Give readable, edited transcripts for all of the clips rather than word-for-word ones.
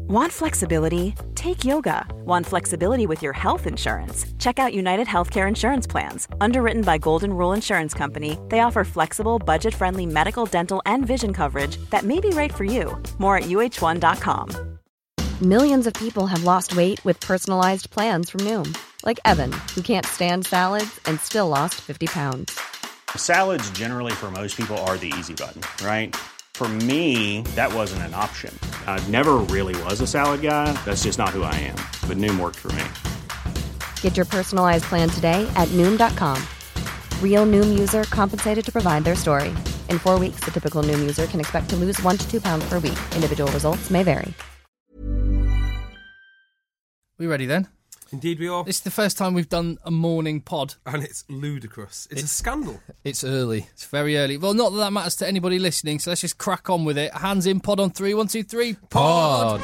Want flexibility? Take yoga. Want flexibility with your health insurance? Check out United Healthcare Insurance Plans. Underwritten by Golden Rule Insurance Company, they offer flexible, budget-friendly medical, dental, and vision coverage that may be right for you. More at uh1.com. Millions of people have lost weight with personalized plans from Noom. Like Evan, who can't stand salads and still lost 50 pounds. Salads generally for most people are the easy button, right? For me, that wasn't an option. I never really was a salad guy. That's just not who I am. But Noom worked for me. Get your personalized plan today at Noom.com. Real Noom user compensated to provide their story. In 4 weeks, the typical Noom user can expect to lose 1 to 2 pounds per week. Individual results may vary. We ready then? Indeed we are. This is the first time we've done a morning pod. And it's ludicrous. It's a scandal. It's early. It's very early. Well, not that that matters to anybody listening, so let's just crack on with it. Hands in, pod on 3, 1, 2, 3, pod!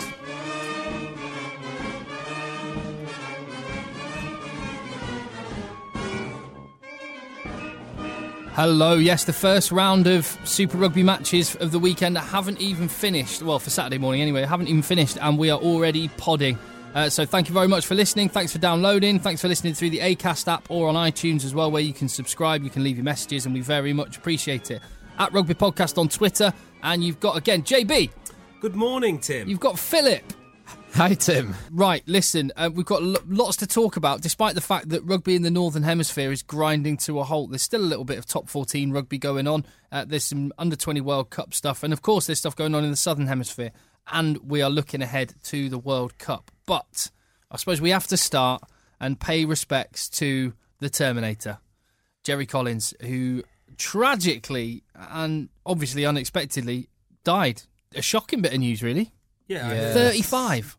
Hello, yes, the first round of Super Rugby matches of the weekend haven't even finished. Well, for Saturday morning anyway, haven't even finished, and we are already podding. So thank you very much for listening. Thanks for downloading. Thanks for listening through the Acast app or on iTunes as well, where you can subscribe, you can leave your messages, and we very much appreciate it. At Rugby Podcast on Twitter, and you've got, again, JB. Good morning, Tim. You've got Philip. Hi, Tim. Right, listen, we've got lots to talk about, despite the fact that rugby in the Northern Hemisphere is grinding to a halt. There's still a little bit of top 14 rugby going on. There's some under-20 World Cup stuff, and of course there's stuff going on in the Southern Hemisphere. And we are looking ahead to the World Cup. But I suppose we have to start and pay respects to the Terminator, Jerry Collins, who tragically and obviously unexpectedly died. A shocking bit of news, really. Yeah. 35.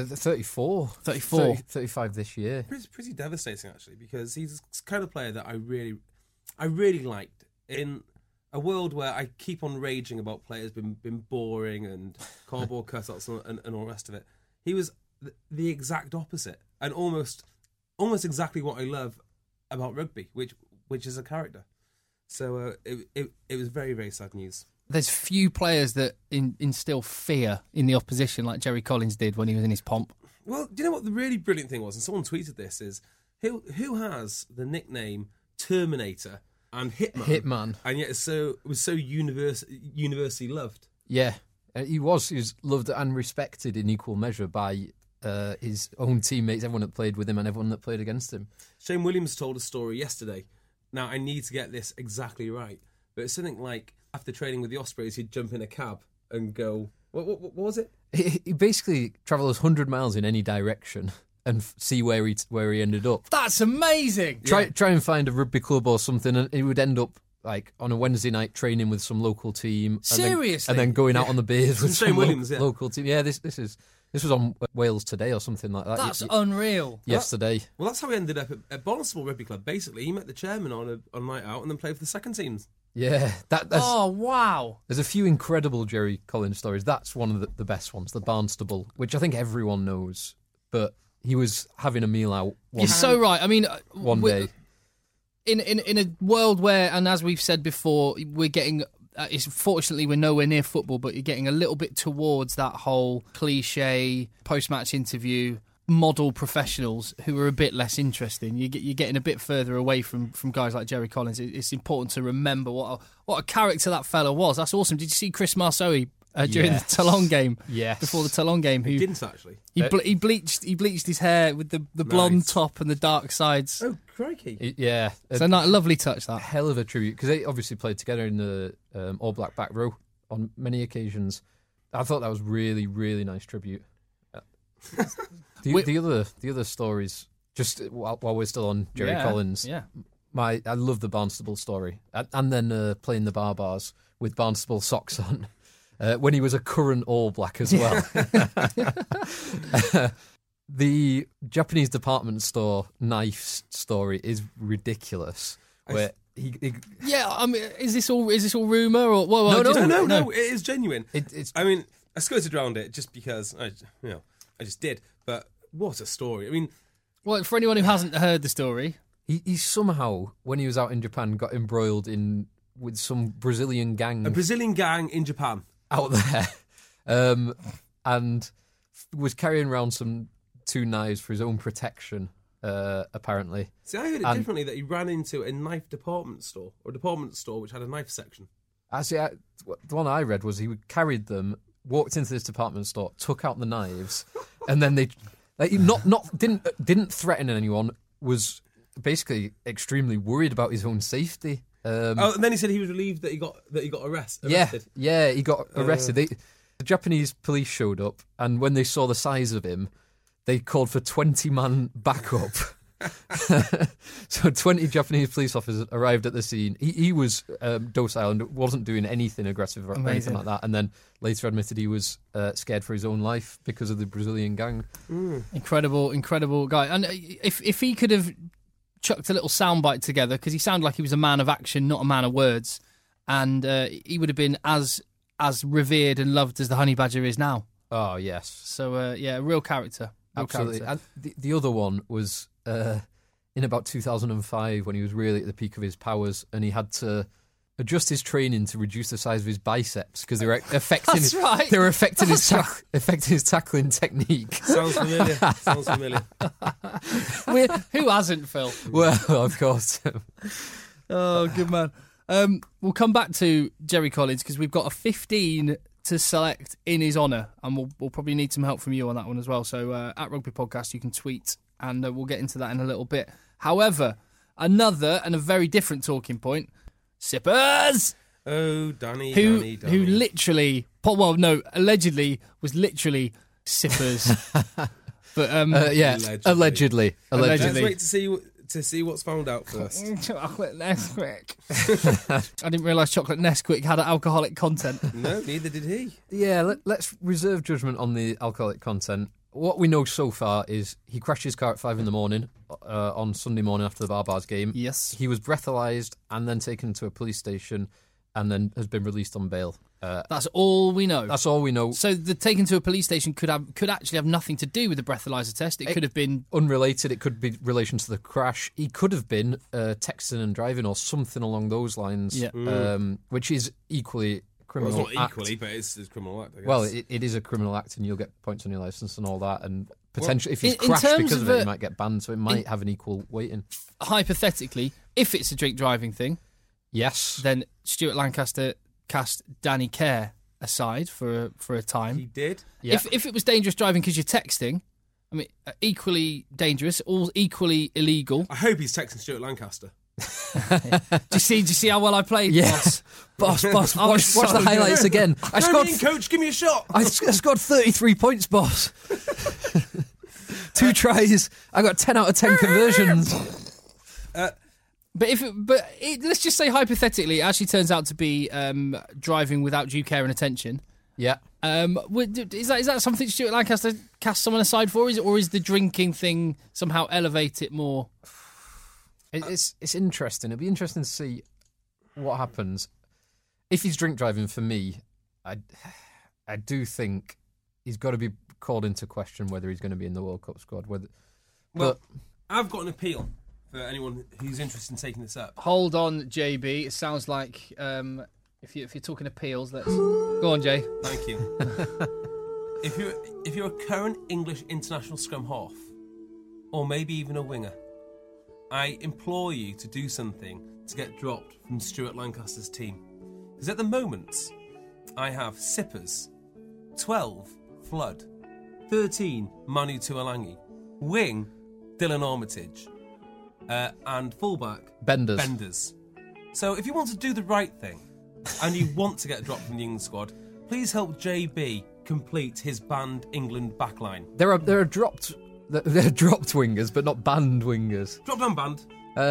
34. 34. 35 this year. Pretty devastating, actually, because he's the kind of player that I really liked. In a world where I keep on raging about players been boring and cardboard cutouts and all the rest of it, he was the exact opposite, and almost exactly what I love about rugby, which is a character. So it was very, very sad news. There's few players that instill fear in the opposition like Jerry Collins did when he was in his pomp. Well, do you know what the really brilliant thing was? And someone tweeted this, is who has the nickname Terminator and Hitman, and yet it was so universally loved. Yeah, he was loved and respected in equal measure by his own teammates, everyone that played with him and everyone that played against him. Shane Williams told a story yesterday. Now, I need to get this exactly right, but it's something like after training with the Ospreys, he'd jump in a cab and go, what was it? He basically travels 100 miles in any direction and see where he ended up. That's amazing. Try and find a rugby club or something, and he would end up like on a Wednesday night training with some local team. Seriously, and then going out on the beers with some Williams, local team. Yeah, this was on Wales Today or something like that. That's unreal. Yesterday. Well, that's how he ended up at Barnstable Rugby Club. Basically, he met the chairman on a night out and then played for the second teams. Yeah, that's... Oh, wow. There's a few incredible Jerry Collins stories. That's one of the best ones, the Barnstable, which I think everyone knows. But he was having a meal out You're so right. I mean... one day. In a world where, and as we've said before, we're getting... fortunately, we're nowhere near football, but you're getting a little bit towards that whole cliche post-match interview model professionals who are a bit less interesting. You're getting a bit further away from guys like Jerry Collins. It's important to remember what a character that fella was. That's awesome. Did you see Chris Marceau during the Toulon game? Yes. Before the Toulon game, He didn't actually. He bleached his hair with the blonde top and the dark sides. Oh, crikey! Yeah, It's a lovely touch. That hell of a tribute, because they obviously played together in the All Black back row on many occasions. I thought that was really, really nice tribute. The other stories, just while we're still on Jerry Collins. Yeah. I love the Barnstable story, and then playing the bars with Barnstable socks on when he was a current All Black as well. The Japanese department store knife story is ridiculous. Where I mean, is this all rumor or no, it is genuine. I mean, I skirted around it just because I just did. But what a story! I mean, well, for anyone who hasn't heard the story, he somehow, when he was out in Japan, got embroiled with some Brazilian gang. A Brazilian gang in Japan out there, and was carrying around two knives for his own protection, apparently. See, I heard it differently, that he ran into a knife department store, or a department store which had a knife section. Actually, the one I read was he carried them, walked into this department store, took out the knives, and then didn't threaten anyone, was basically extremely worried about his own safety. And then he said he was relieved that he got arrested. Yeah, he got arrested. The Japanese police showed up, and when they saw the size of him, they called for 20-man backup. So 20 Japanese police officers arrived at the scene. He was docile and wasn't doing anything aggressive or anything like that, and then later admitted he was scared for his own life because of the Brazilian gang. Incredible guy. And if he could have chucked a little soundbite together, because he sounded like he was a man of action, not a man of words, and he would have been as revered and loved as the honey badger is now. Oh, yes. So, a real character. Absolutely. And the other one was in about 2005 when he was really at the peak of his powers, and he had to adjust his training to reduce the size of his biceps because they were affecting his tackling technique. Sounds familiar. Who hasn't, Phil? Well, of course. Oh, good man. We'll come back to Jerry Collins because we've got a 15 to select in his honour, and we'll probably need some help from you on that one as well. So at Rugby Podcast, you can tweet, and we'll get into that in a little bit. However, another and a very different talking point, Sippers! Oh, Danny. Who literally, allegedly was literally Sippers. But allegedly. Let's wait to see what's found out first. Chocolate Nesquik. I didn't realise chocolate Nesquik had alcoholic content. No, neither did he. Yeah, let's reserve judgment on the alcoholic content. What we know so far is he crashed his car at 5 a.m. On Sunday morning after the Barbars game. Yes. He was breathalyzed and then taken to a police station and then has been released on bail. That's all we know. That's all we know. So the taken to a police station could actually have nothing to do with the breathalyzer test. It could have been unrelated. It could be relation to the crash. He could have been texting and driving or something along those lines. Yeah. Which is equally criminal. Well, it's not act. equally, but it's a criminal act, I guess. Well, it is a criminal act, and you'll get points on your licence and all that, and potentially if he's in crashed terms because of of it, he might get banned. So it might have an equal weighting. Hypothetically, if it's a drink driving thing, yes, then Stuart Lancaster cast Danny Kerr aside for a time. He did. Yeah. If it was dangerous driving because you're texting, I mean, equally dangerous, all equally illegal. I hope he's texting Stuart Lancaster. Do you see how well I played? Yeah. Boss, watch the highlights again. Coach, give me a shot. I scored 33 points, boss. 2 tries. I got 10 out of 10 conversions. Let's just say hypothetically, it actually turns out to be driving without due care and attention. Yeah. Is that something Stuart Lancaster cast someone aside for, or is the drinking thing somehow elevate it more? It's interesting. It'll be interesting to see what happens. If he's drink driving, for me, I do think he's got to be called into question whether he's going to be in the World Cup squad. I've got an appeal for anyone who's interested in taking this up. Hold on, JB. It sounds like if you're talking appeals, let's go on, Jay. Thank you. If you're a current English international scrum half, or maybe even a winger, I implore you to do something to get dropped from Stuart Lancaster's team. Because at the moment, I have Sippers, 12, Flood, 13, Manu Tuolangi, wing, Dylan Armitage, and fullback, Benders. So if you want to do the right thing, and you want to get dropped from the England squad, please help JB complete his banned England backline. There are dropped wingers, but not banned wingers. Dropped and banned.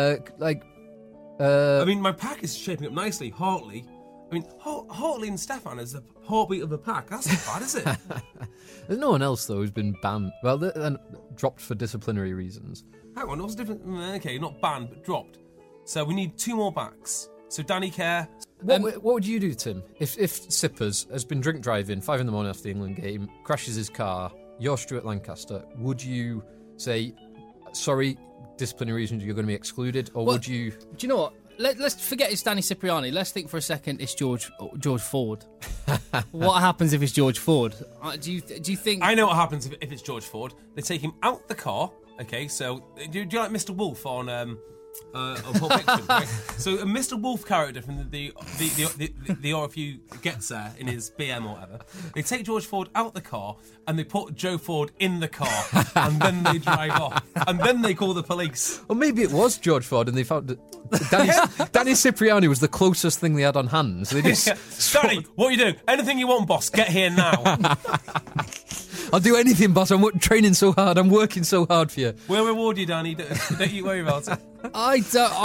I mean, my pack is shaping up nicely. Hartley. I mean, Hartley and Stefan is the heartbeat of the pack. That's not bad, is it? There's no one else, though, who's been banned. Well, they're dropped for disciplinary reasons. Hang on, what's the difference? Okay, not banned, but dropped. So we need 2 more backs. So Danny Kerr. What would you do, Tim, if Sippers has been drink driving 5 a.m. after the England game, crashes his car, you're Stuart Lancaster, would you say, sorry, disciplinary reasons, you're going to be excluded, or would you... Do you know what? let's forget it's Danny Cipriani. Let's think for a second it's George Ford. What happens if it's George Ford? Do you think? I know what happens if it's George Ford. They take him out the car. Okay, so do you like Mr. Wolf on Pulp Fiction? Right? So a Mr. Wolf character from the RFU gets there in his BM or whatever. They take George Ford out the car and they put Joe Ford in the car, and then they drive off, and then they call the police. Or maybe it was George Ford, and they found that Danny Cipriani was the closest thing they had on hand. So they just Danny, what are you doing? Anything you want, boss. Get here now. I'll do anything, boss. I'm training so hard. I'm working so hard for you. We'll reward you, Danny. Don't you worry about it. I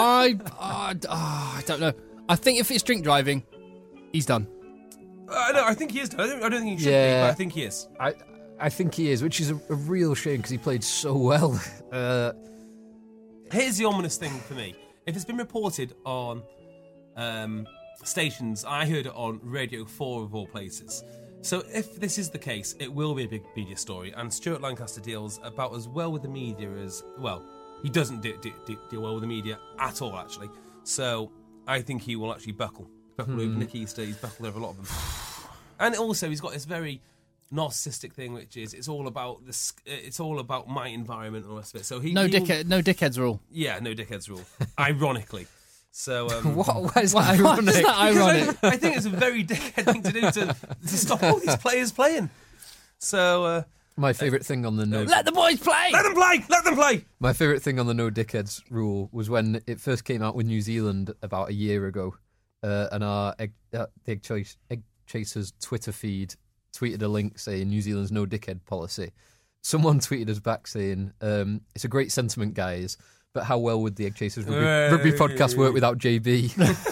don't know. I think if it's drink driving, he's done. No, I think he is. I don't think he should be, but I think he is. I think he is, which is a real shame because he played so well. Here's the ominous thing for me. If it's been reported on stations, I heard it on Radio 4 of all places. So if this is the case, it will be a big media story, and Stuart Lancaster deals about as well with the media as, well, he doesn't deal well with the media at all, actually. So I think he will actually buckle over Nick Easter. He's buckled over a lot of them. And also he's got this very narcissistic thing, which is it's all about this. It's all about my environment and all the rest of it. So no dickheads rule. Yeah, no dickheads rule. Ironically. So why is that ironic? Why is that ironic? I think it's a very dickhead thing to do to stop all these players playing. So my favourite thing on the no... Let the boys play! Let them play! Let them play! My favourite thing on the no dickheads rule was when it first came out with New Zealand about a year ago, and our Egg Chasers Twitter feed tweeted a link saying New Zealand's no dickhead policy. Someone tweeted us back saying, it's a great sentiment, guys, but how well would the Egg Chasers rugby podcast work without JB?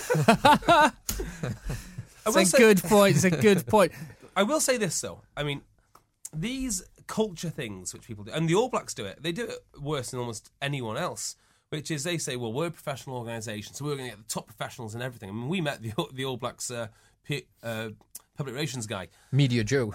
It's a good point. It's a good point. I will say this, though. I mean, these culture things which people do, and the All Blacks do it, they do it worse than almost anyone else, which is they say, well, we're a professional organisation, so we're going to get the top professionals and everything. I mean, we met the All Blacks public relations guy. Media Joe,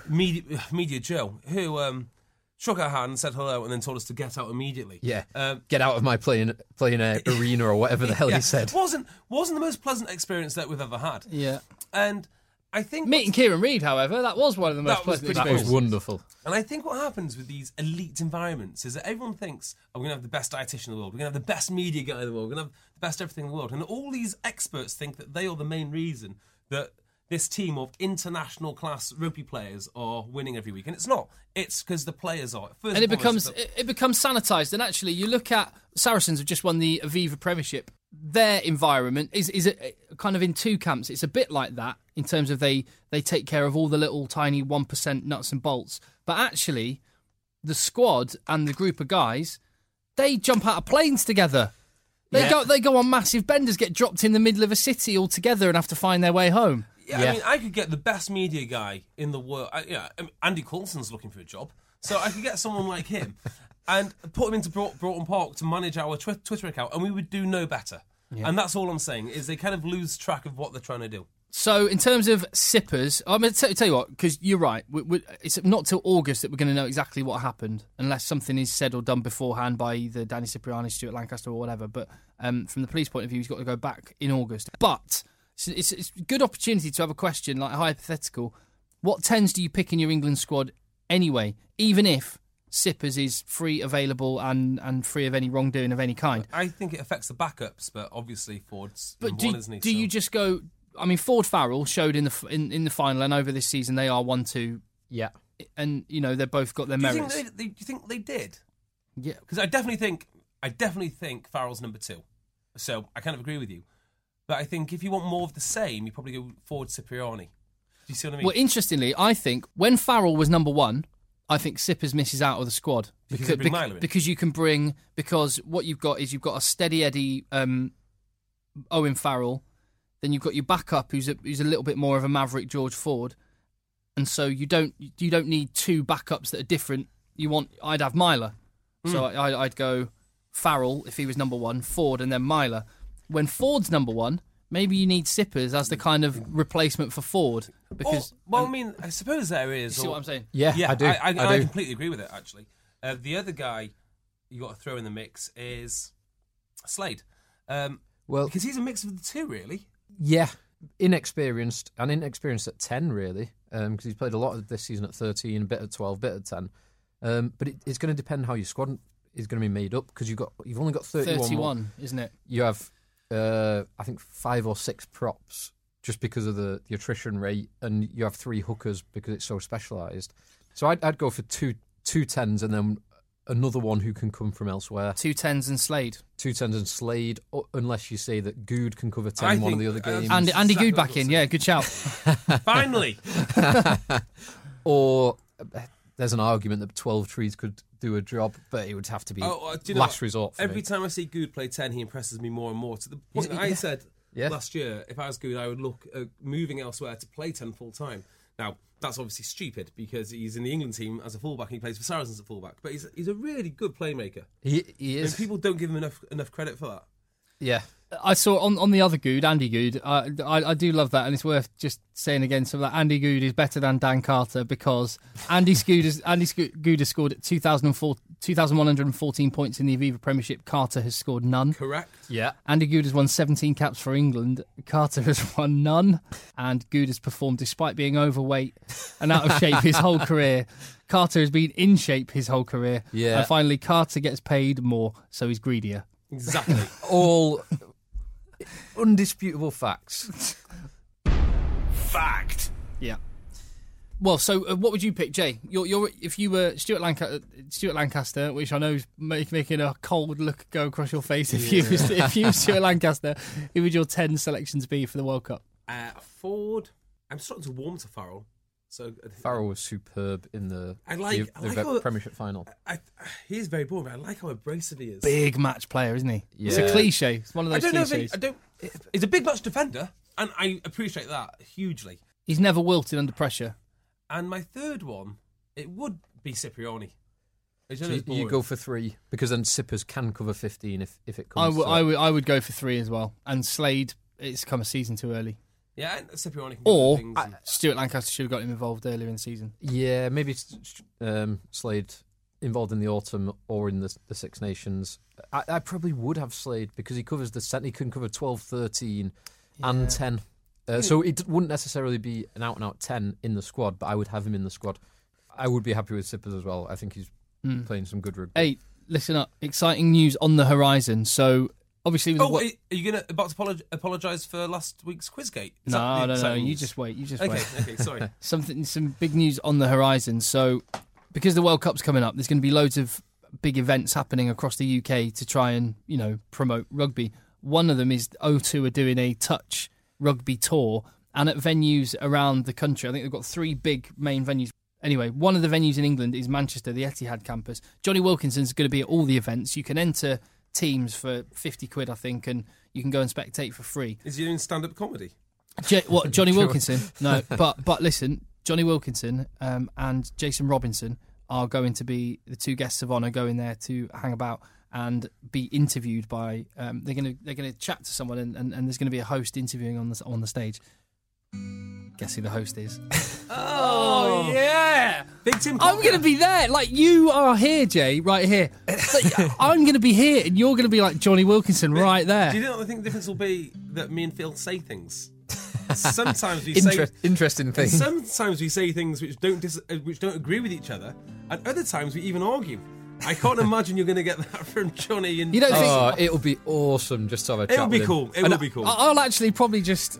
who... shook our hand and said hello and then told us to get out immediately. Yeah, get out of my playing arena or whatever the hell he said. Wasn't the most pleasant experience that we've ever had. Yeah. And I think... Meeting Kieran Reid, however, that was one of the most pleasant experiences. That was wonderful. And I think what happens with these elite environments is that everyone thinks, oh, we're going to have the best dietitian in the world, we're going to have the best media guy in the world, we're going to have the best everything in the world. And all these experts think that they are the main reason that this team of international class rugby players are winning every week, and it's not. It's because the players are. And it becomes sanitised. And actually, you look at Saracens have just won the Aviva Premiership. Their environment is kind of in two camps. It's a bit like that in terms of they take care of all the little tiny 1% nuts and bolts. But actually, the squad and the group of guys, they jump out of planes together. They go on massive benders, get dropped in the middle of a city all together, and have to find their way home. Yeah, I mean, I could get the best media guy in the world. Andy Coulson's looking for a job, so I could get someone like him and put him into Broughton Park to manage our Twitter account, and we would do no better. Yeah. And that's all I'm saying, is they kind of lose track of what they're trying to do. So in terms of sippers, I'm going to tell you what, because you're right, it's not till August that we're going to know exactly what happened, unless something is said or done beforehand by either Danny Cipriani, Stuart Lancaster or whatever. But from the police point of view, he's got to go back in August. But it's a good opportunity to have a question, like a hypothetical. What 10s do you pick in your England squad anyway, even if Sippers is free, available and free of any wrongdoing of any kind? I think it affects the backups, but obviously Ford's but one, isn't he? Do you just go... I mean, Ford Farrell showed in the final, and over this season they are 1-2. Yeah. And, they've both got their merits. Do you think they did? Yeah. Because I definitely think Farrell's number 2. So I kind of agree with you. But I think if you want more of the same, you probably go forward Cipriani. Do you see what I mean? Well, interestingly, I think when Farrell was number 1, I think Sippers misses out of the squad. Because you can bring... Because what you've got is you've got a steady Eddie Owen Farrell. Then you've got your backup, who's a little bit more of a maverick George Ford, and so you don't need 2 backups that are different. I'd have Myler, so I'd go Farrell if he was number 1, Ford, and then Myler. When Ford's number 1, maybe you need Sippers as the kind of replacement for Ford. Because I mean, I suppose there is. You see what I'm saying? Yeah, I do. I completely agree with it. Actually, the other guy you got to throw in the mix is Slade. Well, Because he's a mix of the two, really. yeah, inexperienced at 10, really, because he's played a lot of this season at 13, a bit at 12, a bit at 10. But it's going to depend how your squad is going to be made up, because you've only got 31, isn't it? You have, I think, 5 or 6 props just because of the attrition rate, and you have 3 hookers because it's so specialised. So I'd go for two 10s and then another one who can come from elsewhere. 2 10s and Slade. 2 10s and Slade, unless you say that Good can cover 10 one of the other games. Andy Exactly Good what back I in, was yeah, good shout. Finally. Or there's an argument that 12 Trees could do a job, but it would have to be Do you know last what? resort for Every me. time I see Good play 10, he impresses me more and more, to the point that I said last year, if I was Good, I would look at moving elsewhere to play 10 full time. Now, that's obviously stupid because he's in the England team as a fullback and he plays for Saracens at fullback, but he's a really good playmaker. He is. And people don't give him enough credit for that. Yeah. I saw on the other Good, Andy Good. I do love that, and it's worth just saying again. So that Andy Good is better than Dan Carter because Andy Good has scored 2,114 points in the Aviva Premiership. Carter has scored none. Correct. Yeah. Andy Good has won 17 caps for England. Carter has won none, and Good has performed despite being overweight and out of shape his whole career. Carter has been in shape his whole career. Yeah. And finally, Carter gets paid more, so he's greedier. Exactly. All undisputable facts. Fact. Yeah. Well, so what would you pick, Jay? You're if you were Stuart Lancaster, which I know is making a cold look go across your face. If you were Stuart Lancaster, who would your 10 selections be for the World Cup? Ford. I'm starting to warm to Farrell. So Farrell was superb in the Premiership final. He is very boring, but I like how abrasive he is. Big match player, isn't he? Yeah. It's a cliche. It's one of those cliches. He's a big match defender, and I appreciate that hugely. He's never wilted under pressure. And my third one, it would be Cipriani. So you go for 3 because then Sippers can cover 15 if it comes. I would go for 3 as well. And Slade, it's come a season too early. Yeah, and Cipriani can Or do things. Stuart Lancaster should have got him involved earlier in the season. Yeah, maybe Slade involved in the autumn or in the Six Nations. I probably would have Slade because he covers the centre. He can cover 12, 13 and 10. So it wouldn't necessarily be an out-and-out 10 in the squad, but I would have him in the squad. I would be happy with Sippers as well. I think he's playing some good rugby. Hey, listen up. Exciting news on the horizon. So, obviously... are you about to apologise for last week's Quizgate? No. You just wait. Okay, sorry. Some big news on the horizon. So, because the World Cup's coming up, there's going to be loads of big events happening across the UK to try and, promote rugby. One of them is O2 are doing a touch rugby tour, and at venues around the country. I think they've got 3 big main venues. Anyway, one of the venues in England is Manchester, the Etihad campus. Johnny Wilkinson's going to be at all the events. You can enter teams for 50 quid, I think, and you can go and spectate for free. Is he doing stand-up comedy? Johnny Wilkinson? No, but listen, Johnny Wilkinson and Jason Robinson are going to be the 2 guests of honour going there to hang about and be interviewed by. They're going to chat to someone, and there's going to be a host interviewing on the stage. Guess who the host is? Oh yeah, Big Tim. I'm going to be there. Like, you are here, Jay, right here. Like, I'm going to be here, and you're going to be like Johnny Wilkinson right there. Do you know what I think the difference will be? That me and Phil say things. Sometimes we Interesting thing. Sometimes we say things which don't agree with each other, and other times we even argue. I can't imagine you're going to get that from Johnny. And you don't think? It'll be awesome just to have a chat. It'll be cool. It will be cool. I'll probably just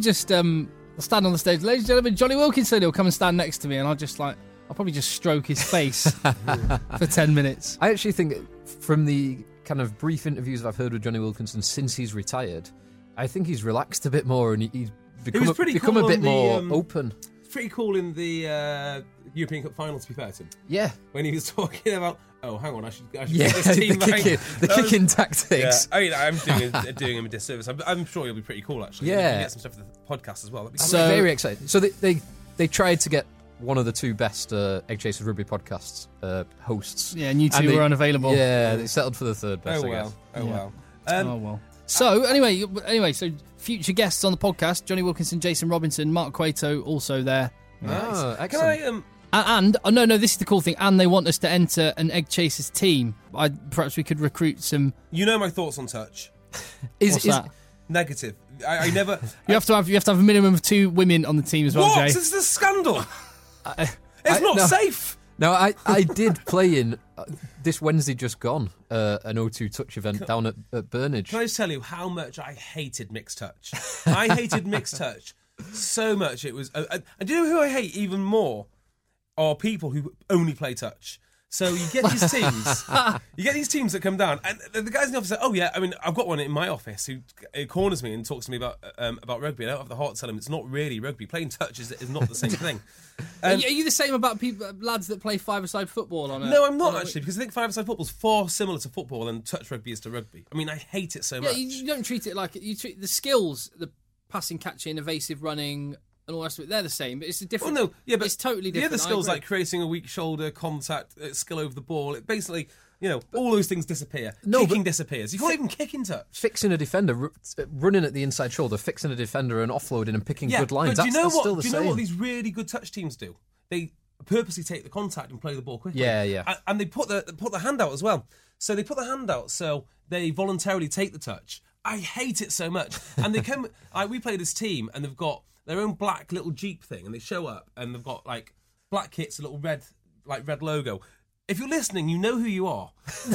stand on the stage, ladies and gentlemen. Johnny Wilkinson. He'll come and stand next to me, and I'll probably just stroke his face for 10 minutes. I actually think from the kind of brief interviews I've heard with Johnny Wilkinson since he's retired, I think he's relaxed a bit more and he's become a bit more open. It's pretty cool in the European Cup final, to be fair to him. Yeah. When he was talking about, hang on, I should yeah, get this team the kicking tactics. Yeah. I mean, I'm doing him a disservice. I'm sure he'll be pretty cool, actually. Yeah. We'll get some stuff for the podcast as well. I'm very excited. So they tried to get one of the 2 best Egg Chasers Rugby podcasts hosts. Yeah, and you 2 were unavailable. Yeah, they settled for the 3rd best, I guess. Well. So anyway, so future guests on the podcast: Johnny Wilkinson, Jason Robinson, Mark Cueto, also there. Nice. Oh, excellent. Can I no, this is the cool thing. And they want us to enter an Egg Chasers team. Perhaps we could recruit some. You know my thoughts on touch. What's that? Negative. I never. You have to have a minimum of 2 women on the team as well, What? Jay. This is a scandal. It's not safe. No, I did play in this Wednesday just gone an O2 Touch event down at Burnage. Can I just tell you how much I hated mixed touch? I hated mixed touch so much. It was. And do you know who I hate even more? Are people who only play touch. So you get these teams. You get these teams that come down, and the guys in the office say, "Oh yeah, I mean, I've got one in my office who corners me and talks to me about rugby. I don't have the heart to tell him it's not really rugby. Playing touch is not the same thing." Are you the same about lads that play five-a-side football on a... No, I'm not actually, because I think five-a-side football is far similar to football than touch rugby is to rugby. I mean, I hate it so much. Yeah, you don't treat it like... You treat the skills, the passing, catching, evasive running, and all the rest of it, they're the same, but it's a different... Well, no, yeah, but it's totally different. The other skills, like creating a weak shoulder, contact, skill over the ball, it basically... all those things disappear. Kicking disappears. You can't even kick in touch. Fixing a defender, running at the inside shoulder, fixing a defender and offloading and picking good lines. But do you know Still the same. Do you know what these really good touch teams do? They purposely take the contact and play the ball quickly. Yeah. And they put the hand out as well. So they put the hand out so they voluntarily take the touch. I hate it so much. And they come... we play this team and they've got their own black little Jeep thing, and they show up and they've got like black kits, a little red logo. If you're listening, you know who you are.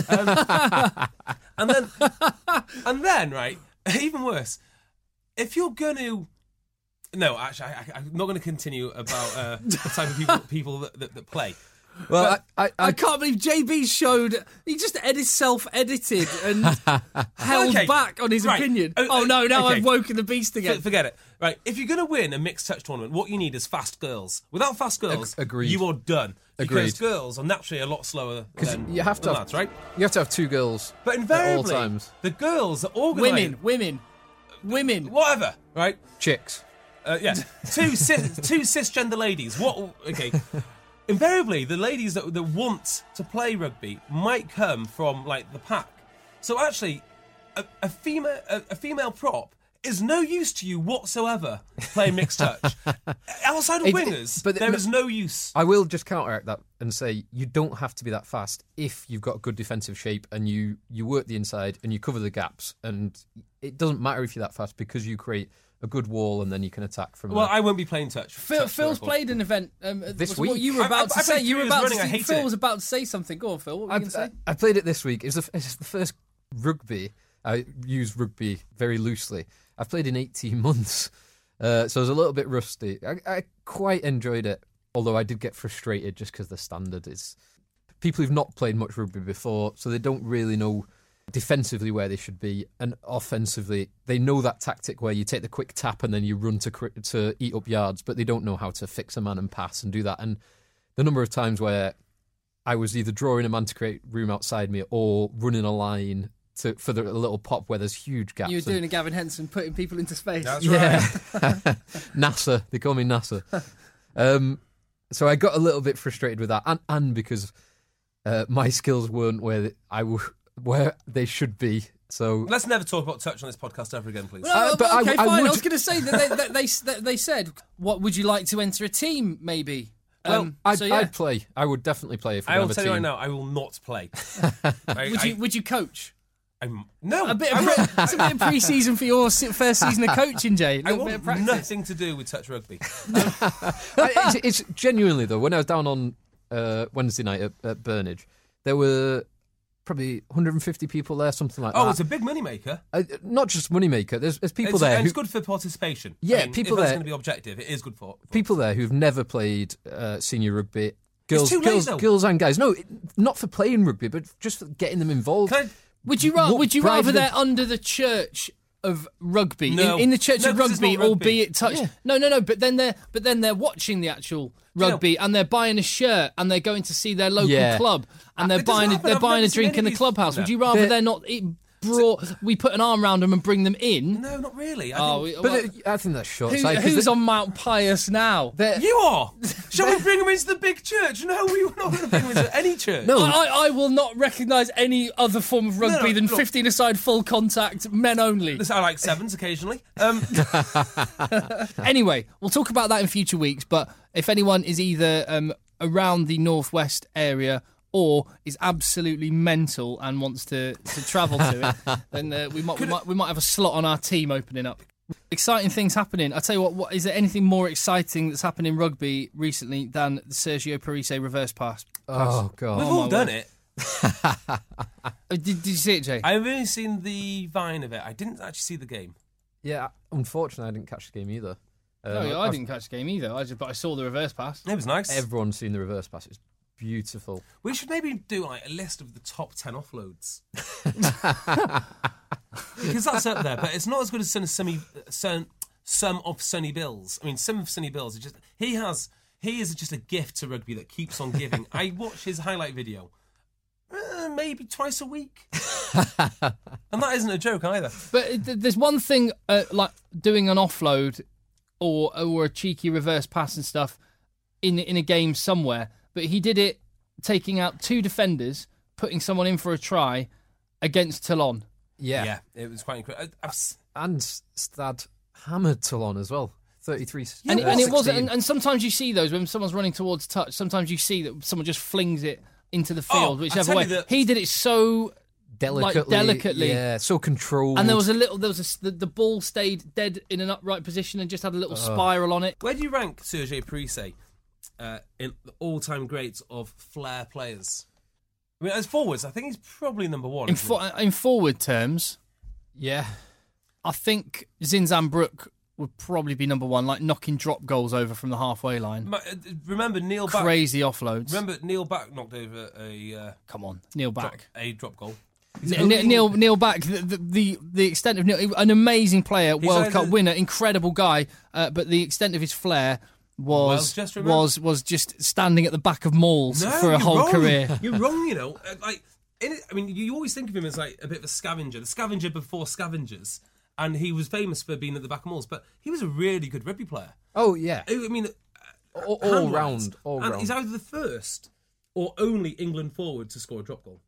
And then, right, even worse, if you're going to... No, actually, I'm not going to continue about the type of people that play. Well, I can't believe JB showed... He just self-edited and held back on his opinion. Now okay. I've woken the beast again. Forget it. Right, if you're going to win a mixed touch tournament, what you need is fast girls. Without fast girls, you are done. Because girls are naturally a lot slower than lads, right? You have to have 2 girls but invariably, at all times. The girls are organised... Women. Whatever, right? Chicks. Yeah, two cisgender ladies. What? Okay. Invariably, the ladies that want to play rugby might come from like the pack. So actually, a female prop is no use to you whatsoever playing mixed touch. Outside of wingers, there is no use. I will just counteract that and say you don't have to be that fast if you've got good defensive shape and you work the inside and you cover the gaps, and it doesn't matter if you're that fast because you create a good wall and then you can attack from there. I won't be playing touch. Phil's played an event this week. What you were about to say. You were about to. Phil it. was about to say something. Go on, Phil. What were you going to say? I played it this week. It's the first rugby. I use rugby very loosely. I've played in 18 months, so I was a little bit rusty. I quite enjoyed it, although I did get frustrated just because the standard is... People who've not played much rugby before, so they don't really know defensively where they should be, and offensively they know that tactic where you take the quick tap and then you run to eat up yards, but they don't know how to fix a man and pass and do that. And the number of times where I was either drawing a man to create room outside me or running a line for a little pop where there's huge gaps. You were doing a Gavin Henson, putting people into space. That's right. NASA, they call me NASA. So I got a little bit frustrated with that, and because my skills weren't where they should be. So let's never talk about touch on this podcast ever again, please. Fine. I was going to say that they said, "What would you like to enter a team?" Maybe. I'd play. I would definitely play if we have a team. I will tell you right now, I will not play. Would you coach? No, a bit of pre-season for your first season of coaching, Jay. I want nothing to do with touch rugby. It's genuinely though. When I was down on Wednesday night at Burnage, there were probably 150 people there, something like that. Oh, it's a big moneymaker. Not just moneymaker. There's people there. It's good for participation. Yeah, people there. If that's going to be objective, it is good for people there who've never played senior rugby. It's too late, though. Girls and guys. No, not for playing rugby, but just for getting them involved. Would you rather they're under the church of rugby in the church of rugby, albeit touch? Yeah. No. But then they're watching the actual rugby and they're buying a shirt and they're going to see their local club and they're buying a drink in the clubhouse. Would you rather they're not we put an arm around them and bring them in? No, not really. I think that's short-sighted. Who's on Mount Pius now? You are. Shall we bring them into the big church? No, we're not going to bring them into any church. No, I will not recognise any other form of rugby than 15-a-side full contact, men only. I like sevens occasionally. Anyway, we'll talk about that in future weeks, but if anyone is either around the northwest area or is absolutely mental and wants to travel to it, then we might have a slot on our team opening up. Exciting things happening. I tell you what, is there anything more exciting that's happened in rugby recently than the Sergio Parisse reverse pass? Oh God, We've all done it. Did you see it, Jay? I've only seen the vine of it. I didn't actually see the game. Yeah, unfortunately, I didn't catch the game either. I didn't catch the game either. But I saw the reverse pass. It was nice. Everyone's seen the reverse pass. It's beautiful. We should maybe do like a list of the top 10 offloads. Because that's up there, but it's not as good as some of Sonny Bills. I mean, some of Sonny Bills, he is just a gift to rugby that keeps on giving. I watch his highlight video maybe twice a week. And that isn't a joke either. But there's one thing, like doing an offload or a cheeky reverse pass and stuff in a game somewhere, but he did it taking out 2 defenders, putting someone in for a try against Toulon. Yeah, it was quite incredible. And Stad hammered Toulon as well. 33. And it wasn't. And sometimes you see those when someone's running towards touch. Sometimes you see that someone just flings it into the field, whichever way. He did it so delicately, yeah, so controlled. And the ball stayed dead in an upright position and just had a little spiral on it. Where do you rank Sergio Parisse in the all-time greats of flair players? I mean, as forwards, I think he's probably number one. In forward terms, yeah, I think Zinzan Brook would probably be number one, like knocking drop goals over from the halfway line. Remember Neil Back? Crazy offloads. Remember Neil Back knocked over a... Come on, Neil Back. A drop goal. Neil Back, the extent of Neil, an amazing player, World Cup winner, incredible guy, but the extent of his flair was just standing at the back of malls for a whole career. You're wrong, you know. You always think of him as like a bit of a scavenger, the scavenger before scavengers, and he was famous for being at the back of malls, but he was a really good rugby player. Oh, yeah. I mean, all round. He's either the first or only England forward to score a drop goal.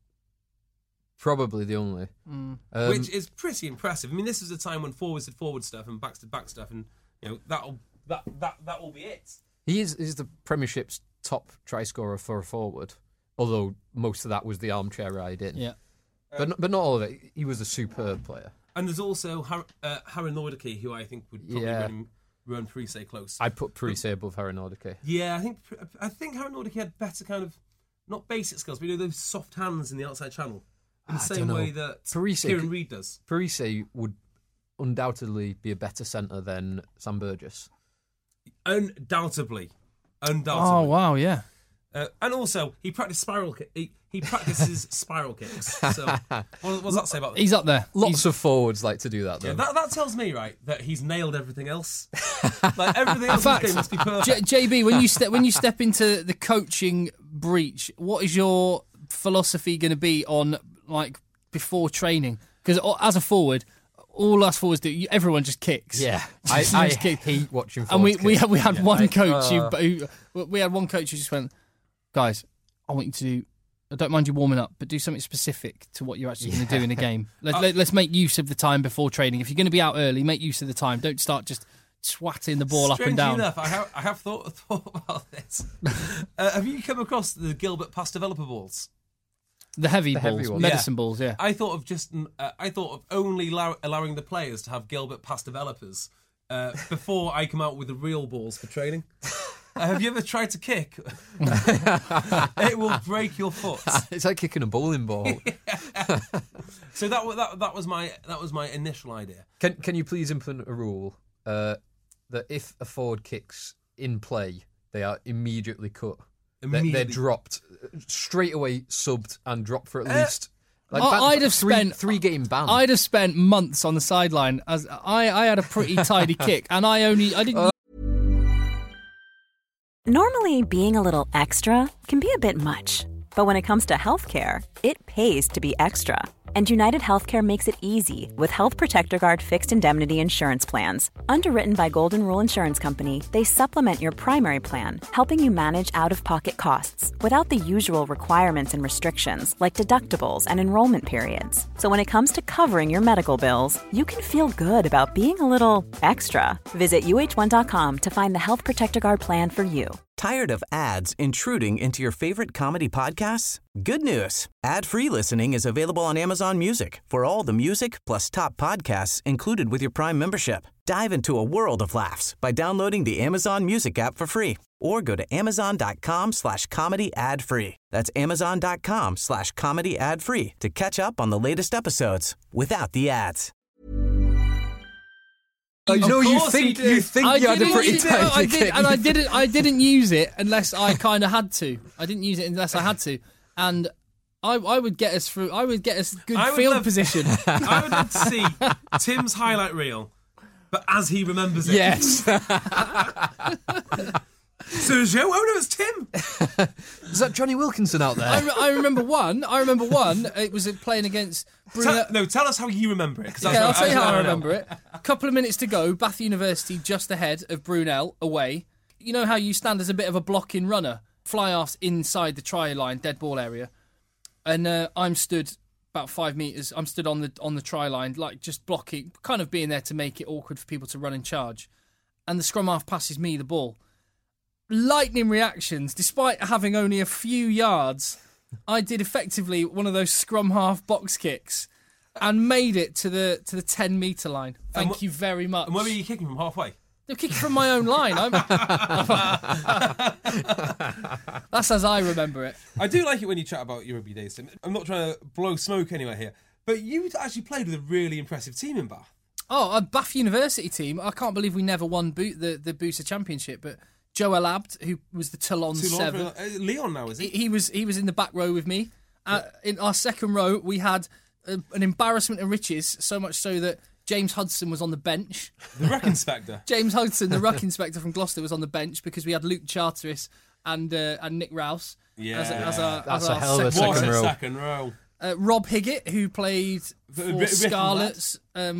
Probably the only. Which is pretty impressive. I mean, this was a time when forwards did forward stuff and backs did back stuff, and you know that will be it. He's the Premiership's top try scorer for a forward, although most of that was the armchair ride in. Yeah, but not all of it. He was a superb player. And there's also Harry Nordicke, who I think would probably run Parisse close. I put Parisse above Harry Nordicke. Yeah, I think Harry Nordicke had better kind of not basic skills, but you know those soft hands in the outside channel. In the same way that Kieran Reid does. Parisse would undoubtedly be a better centre than Sam Burgess. Undoubtedly. Oh, wow, yeah. And also, he practices spiral kicks. So, what does that say about that? He's up there. Lots of forwards like to do that, though. Yeah, that tells me, right, that he's nailed everything else. Like, everything else in this game must be perfect. JB, when you step into the coaching breach, what is your philosophy going to be on, like, before training? Because as a forward, all us forwards do, everyone just kicks. Yeah, I hate watching forwards. And we had one coach we had one coach who just went, guys, I want you to do, I don't mind you warming up, but do something specific to what you're actually going to do in a game. Let's make use of the time before training. If you're going to be out early, make use of the time. Don't start just swatting the ball up and down. Enough, I have thought about this. Have you come across the Gilbert Pass developer balls? The heavy balls, medicine balls, yeah. I thought of only allowing the players to have Gilbert Pass developers before I come out with the real balls for training. Have you ever tried to kick? It will break your foot. It's like kicking a bowling ball. So that was my initial idea. Can you please implement a rule that if a forward kicks in play, they are immediately cut? They're dropped straight away, subbed and dropped for at least. I'd have spent 3-game ban. I'd have spent months on the sideline as I had a pretty tidy kick, and I didn't. Normally, being a little extra can be a bit much, but when it comes to healthcare, it pays to be extra. And United Healthcare makes it easy with Health Protector Guard fixed indemnity insurance plans. Underwritten by Golden Rule Insurance Company, they supplement your primary plan, helping you manage out-of-pocket costs without the usual requirements and restrictions like deductibles and enrollment periods. So when it comes to covering your medical bills, you can feel good about being a little extra. Visit UH1.com to find the Health Protector Guard plan for you. Tired of ads intruding into your favorite comedy podcasts? Good news. Ad-free listening is available on Amazon Music for all the music plus top podcasts included with your Prime membership. Dive into a world of laughs by downloading the Amazon Music app for free or go to amazon.com/comedy ad-free. That's amazon.com/comedy ad-free to catch up on the latest episodes without the ads. You think you had a pretty tight kick. And I didn't use it unless I kind of had to. I didn't use it unless I had to, and I would get us through. I would get us good field position. I would love to see Tim's highlight reel, but as he remembers it. Yes. Sergio, oh no, it's Tim. Is that Johnny Wilkinson out there? I remember one. It was playing against Brunel. Tell us how you remember it. I'll tell you how I remember it. A couple of minutes to go, Bath University just ahead of Brunel, away. You know how you stand as a bit of a blocking runner? Fly-offs inside the try line, dead ball area. And I'm stood about 5 metres. I'm stood on the try line, like just blocking, kind of being there to make it awkward for people to run and charge. And the scrum half passes me the ball. Lightning reactions, despite having only a few yards. I did effectively one of those scrum half box kicks and made it to the 10-metre line. Thank you very much. And where were you kicking from, halfway? They're kicking from my own line. That's as I remember it. I do like it when you chat about your rugby days, Tim. I'm not trying to blow smoke anywhere here, but you actually played with a really impressive team in Bath. Oh, a Bath University team. I can't believe we never won the Booster Championship, but Joel Abd, who was the Toulon 7. Leon now, is he? He was in the back row with me. In our second row, we had an embarrassment of riches, so much so that James Hudson was on the bench. The ruck inspector. James Hudson, the ruck inspector from Gloucester, was on the bench because we had Luke Charteris and Nick Rouse as our hell of a second row. Rob Higgett, who played for Scarlets,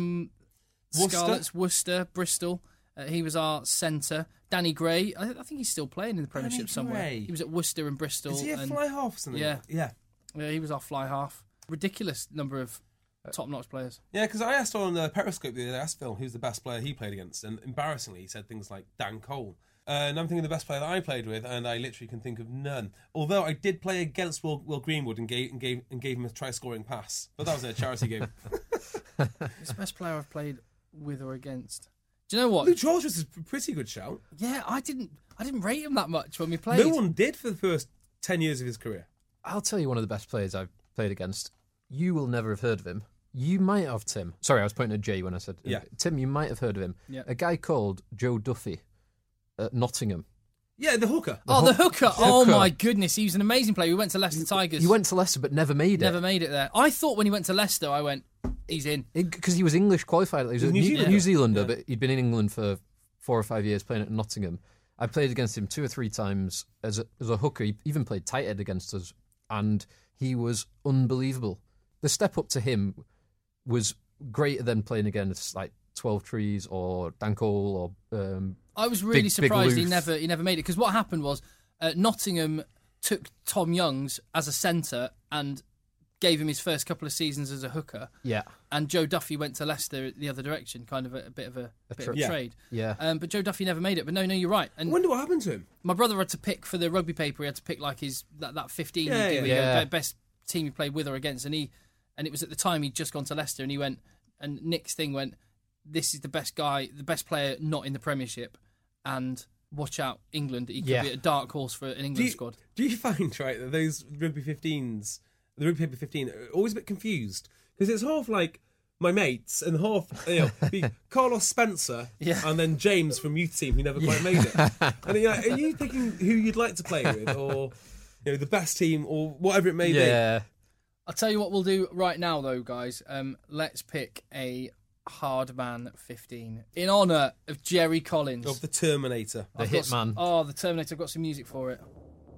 Worcester, Bristol. He was our centre. Danny Gray, I think he's still playing in the Premiership somewhere. He was at Worcester and Bristol. Is he a fly half or something? Yeah, he was our fly half. Ridiculous number of top-notch players. Yeah, because I asked on Periscope the other day, I asked Phil who's the best player he played against, and embarrassingly he said things like Dan Cole. And I'm thinking the best player that I played with, and I literally can think of none. Although I did play against Will Greenwood and gave him a try-scoring pass, but that was a charity game. He's the best player I've played with or against. Do you know what? Luke George was a pretty good shout. Yeah, I didn't rate him that much when we played. No one did for the first 10 years of his career. I'll tell you one of the best players I've played against. You will never have heard of him. You might have, Tim. Sorry, I was pointing at Jay when I said... Yeah. Tim, you might have heard of him. Yeah. A guy called Joe Duffy at Nottingham. Yeah, the hooker. The hooker. Oh, my goodness. He was an amazing player. We went to Leicester Tigers. He went to Leicester but never made it. Never made it there. I thought when he went to Leicester, I went, he's in. Because he was English qualified. He was a New Zealander, but he'd been in England for 4 or 5 years playing at Nottingham. I played against him 2 or 3 times as a hooker. He even played tight end against us, and he was unbelievable. The step up to him was greater than playing against like 12 Trees or Dan Cole or I was really surprised Big he never made it, because what happened was Nottingham took Tom Youngs as a centre and gave him his first couple of seasons as a hooker. Yeah. And Joe Duffy went to Leicester the other direction, kind of a bit of a trade. Yeah. But Joe Duffy never made it. But no, you're right. And I wonder what happened to him. My brother had to pick for the rugby paper. He had to pick like his that 15 best team he played with or against, and it was at the time he'd just gone to Leicester, and he went, and Nick's thing went, this is the best guy, the best player not in the Premiership, and watch out, England. He could be a dark horse for an England squad. Do you find, right, that those rugby 15s, the rugby paper 15, are always a bit confused? Because it's half like my mates and half, be Carlos Spencer and then James from youth team who never quite made it. And are you thinking who you'd like to play with, or the best team, or whatever it may be? Yeah. I'll tell you what we'll do right now, though, guys. Let's pick a hard man 15 in honour of Jerry Collins. Of the Terminator. The Hitman. The Terminator. I've got some music for it.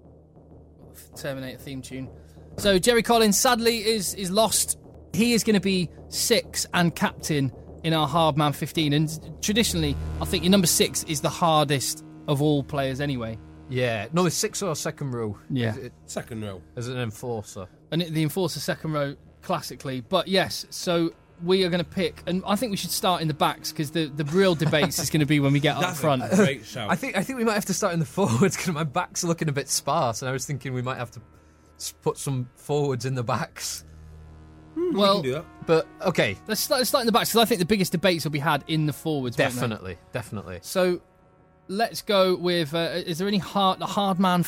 Terminator theme tune. So Jerry Collins, sadly, is lost. He is going to be 6 and captain in our hard man 15. And traditionally, I think your number 6 is the hardest of all players anyway. Yeah. No, it's 6 or second row. Yeah. Second row. As an enforcer. And the enforcer second row, classically. But yes, so we are going to pick, and I think we should start in the backs because the real debates is going to be when we get up front. That's a great shout. I think we might have to start in the forwards because my backs are looking a bit sparse, and I was thinking we might have to put some forwards in the backs. Well, we can do that. But okay, let's start in the backs because I think the biggest debates will be had in the forwards. definitely. So let's go with. Is there any hard man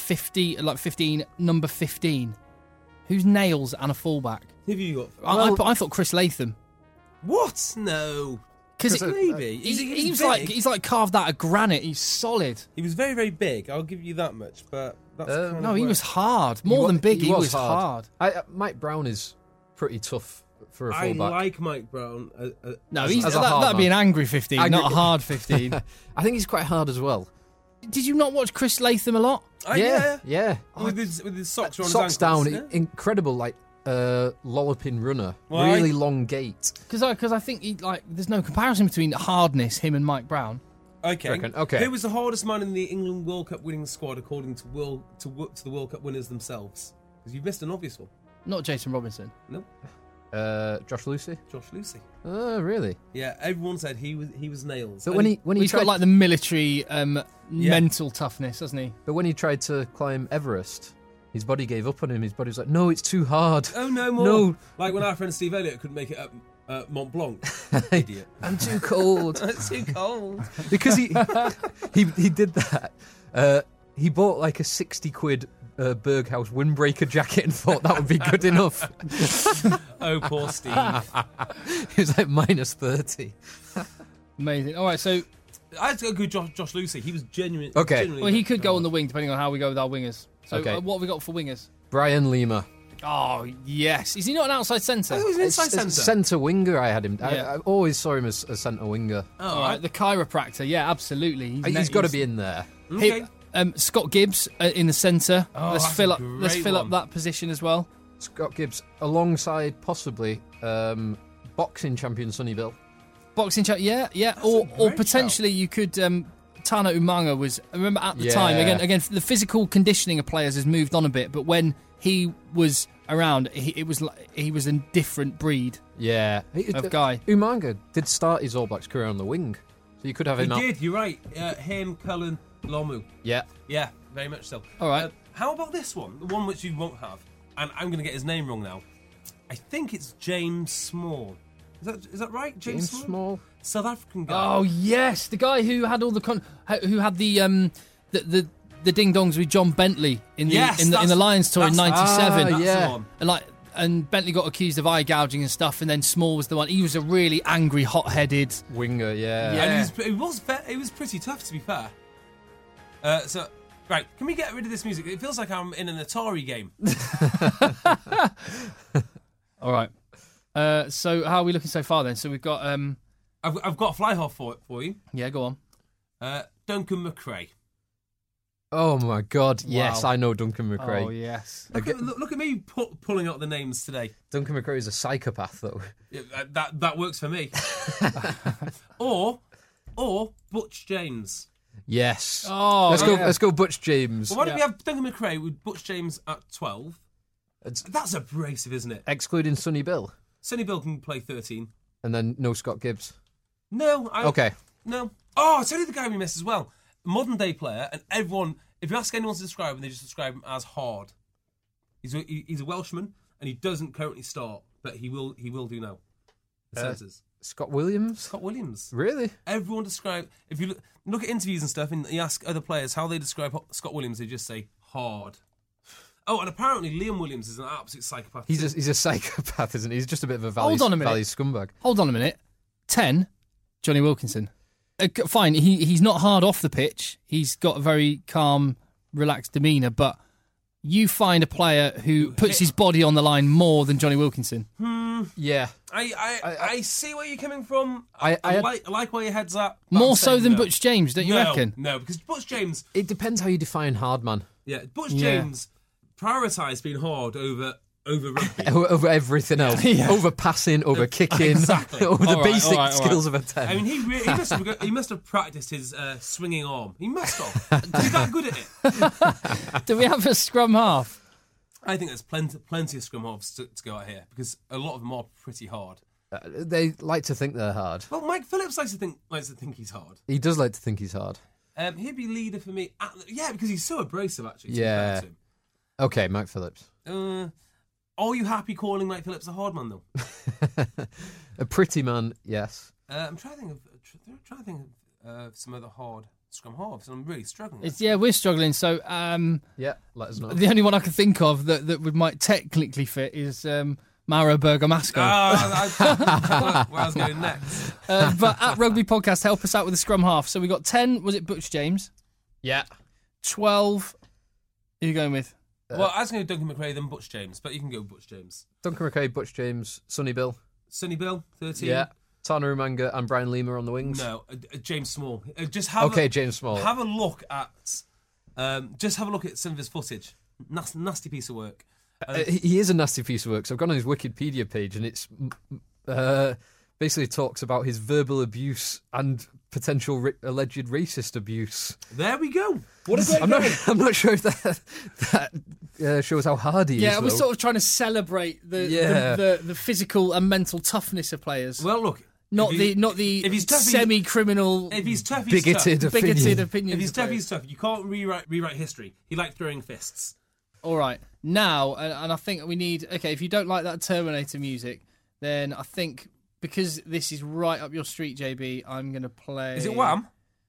15, number 15? Who's nails and a fullback? Who have you got? I thought Chris Latham. What? No. Because Maybe. he's like carved out of granite. He's solid. He was very, very big. I'll give you that much. But that's kind of No, he where- was hard. More than big, he was hard. Mike Brown is pretty tough for a I fullback. like Mike Brown. No, as a hard that'd be man. an angry 15, not a hard 15. I think he's quite hard as well. Did you not watch Chris Latham a lot? Yeah. With his socks around Socks his down, ankles. Yeah. incredible, like lolloping runner, Well, really long gait. Because I think there's no comparison between hardness, him and Mike Brown. Okay. Reckon? Okay. Who was the hardest man in the England World Cup winning squad according to the World Cup winners themselves? Because you've missed an obvious one. Not Jason Robinson. No, Josh Lucy. Josh Lucy. Oh, really? Yeah, everyone said he was nails. But And when he He's tried, got like the military mental toughness, hasn't he? but when he tried to climb Everest, his body gave up on him. His body was like, "No, it's too hard." oh no more. No. Like when our friend Steve Elliott couldn't make it up Mont Blanc. Idiot. I'm too cold. It's too cold. Because he did that. He bought like a 60 quid Berghaus windbreaker jacket and thought that would be good enough. Oh, poor Steve. It was like minus 30. Amazing. All right, so I had to go good Josh Lucy. He was genuine. Okay. genuinely well, he could go hard. on the wing depending on how we go with our wingers. So Okay. what have we got for wingers? Brian Lima. Oh yes, is he not an outside centre? Oh, he was an inside It's centre. centre winger, I had him. Yeah. I always saw him as a centre winger. All right, the chiropractor. Yeah, absolutely. He's got to be in there. Okay. Scott Gibbs in the centre. Oh, let's that's fill a up. Let's great fill up one. that position as well. Scott Gibbs alongside possibly boxing champion Sonny Bill. Boxing chat. Yeah. That's Or a great potentially you could. Tana Umanga was. I remember at the Yeah. time. Again, the physical conditioning of players has moved on a bit, but when he was around, he was a different breed Yeah. of guy. Umanga did start his All Blacks career on the wing. So you could have He him out. did. You're right. Him, Cullen, Lomu. Yeah. Yeah, very much so. All right. How about this one? The one which you won't have, and I'm going to get his name wrong now. I think it's James Small. Is that right? James Small. South African guy. Oh yes, the guy who had all the who had the ding dongs with John Bentley in the Lions tour in '97. That's yeah. the one. And Bentley got accused of eye gouging and stuff, and then Small was the one. He was a really angry, hot-headed. Winger, yeah. Yeah. And he was pretty tough, to be fair. So, right, can we get rid of this music? It feels like I'm in an Atari game. All right. So how are we looking so far then? So we've got I've got a fly half for you. yeah, go on. Duncan McRae. Oh my God! Yes, Wow. I know Duncan McRae. Oh yes. Look at me pulling out the names today. Duncan McRae is a psychopath, though. Yeah, that works for me. or Butch James. Yes. Oh, let's go. yeah. Let's go, Butch James. Well, why don't we have Duncan McRae with Butch James at 12? That's abrasive, isn't it? Excluding Sonny Bill, Sonny Bill can play 13. and then no Scott Gibbs. No. Okay. No. Oh, I'll tell you the guy we missed as well. Modern day player, and everyone, if you ask anyone to describe him, they just describe him as hard. He's a Welshman, and he doesn't currently start, but he will do now. The senses. Scott Williams. Scott Williams. Really? Everyone describe, if you look at interviews and stuff, and you ask other players how they describe Scott Williams, they just say hard. Oh, and apparently Liam Williams is an absolute psychopath. He's a psychopath, isn't he? He's just a bit of a Valley, Hold on a minute. Valley scumbag. Hold on a minute. 10, Johnny Wilkinson. Fine, he's not hard off the pitch. He's got a very calm, relaxed demeanour, but you find a player who puts his body on the line more than Johnny Wilkinson. Yeah. I see where you're coming from. I like where your head's at. but More I'm so saying than no. Butch James, don't you reckon? No, because Butch James, It depends how you define hard man. Butch Yeah. James prioritised being hard over rugby. Over everything else. Over passing, over kicking, Exactly. over the All right, basic all right. skills of a 10. I mean, he must have practiced his swinging arm. He must have. He's that good at it. Do we have a scrum half? I think there's plenty of scrum halves to go out here because a lot of them are pretty hard. They like to think they're hard. Well, Mike Phillips likes to think he's hard. He does like to think he's hard. He'd be leader for me. Because he's so abrasive, actually. Yeah. Okay, Mike Phillips. Are you happy calling Mike Phillips a hard man, though? A pretty man, yes. I'm trying to think of some other hard scrum halves, and I'm really struggling. We're struggling. So, let us know. The only one I can think of that might technically fit is Mauro Bergamasco. Where I was going next. But at Rugby Podcast, help us out with the scrum half. So we got 10. Was it Butch James? Yeah. 12. Who are you going with? Well, I was going to Duncan McRae, then Butch James, but you can go Butch James. Duncan McRae, Butch James, Sonny Bill. Sonny Bill, 13. Yeah. Tana Umanga and Brian Lima on the wings. No, James Small. James Small. Have a look at some of his footage. Nasty piece of work. He is a nasty piece of work. So I've gone on his Wikipedia page, and it's basically talks about his verbal abuse and potential alleged racist abuse. There we go. What a great I'm not sure if that shows how hard he is. Yeah, we're sort of trying to celebrate the physical and mental toughness of players. Well, look. Not the semi-criminal, if he's tough, bigoted opinions. If he's tough, he's tough. You can't rewrite history. He liked throwing fists. All right, now, and I think we need. Okay, if you don't like that Terminator music, then I think because this is right up your street, JB, I'm going to play. Is it Wham?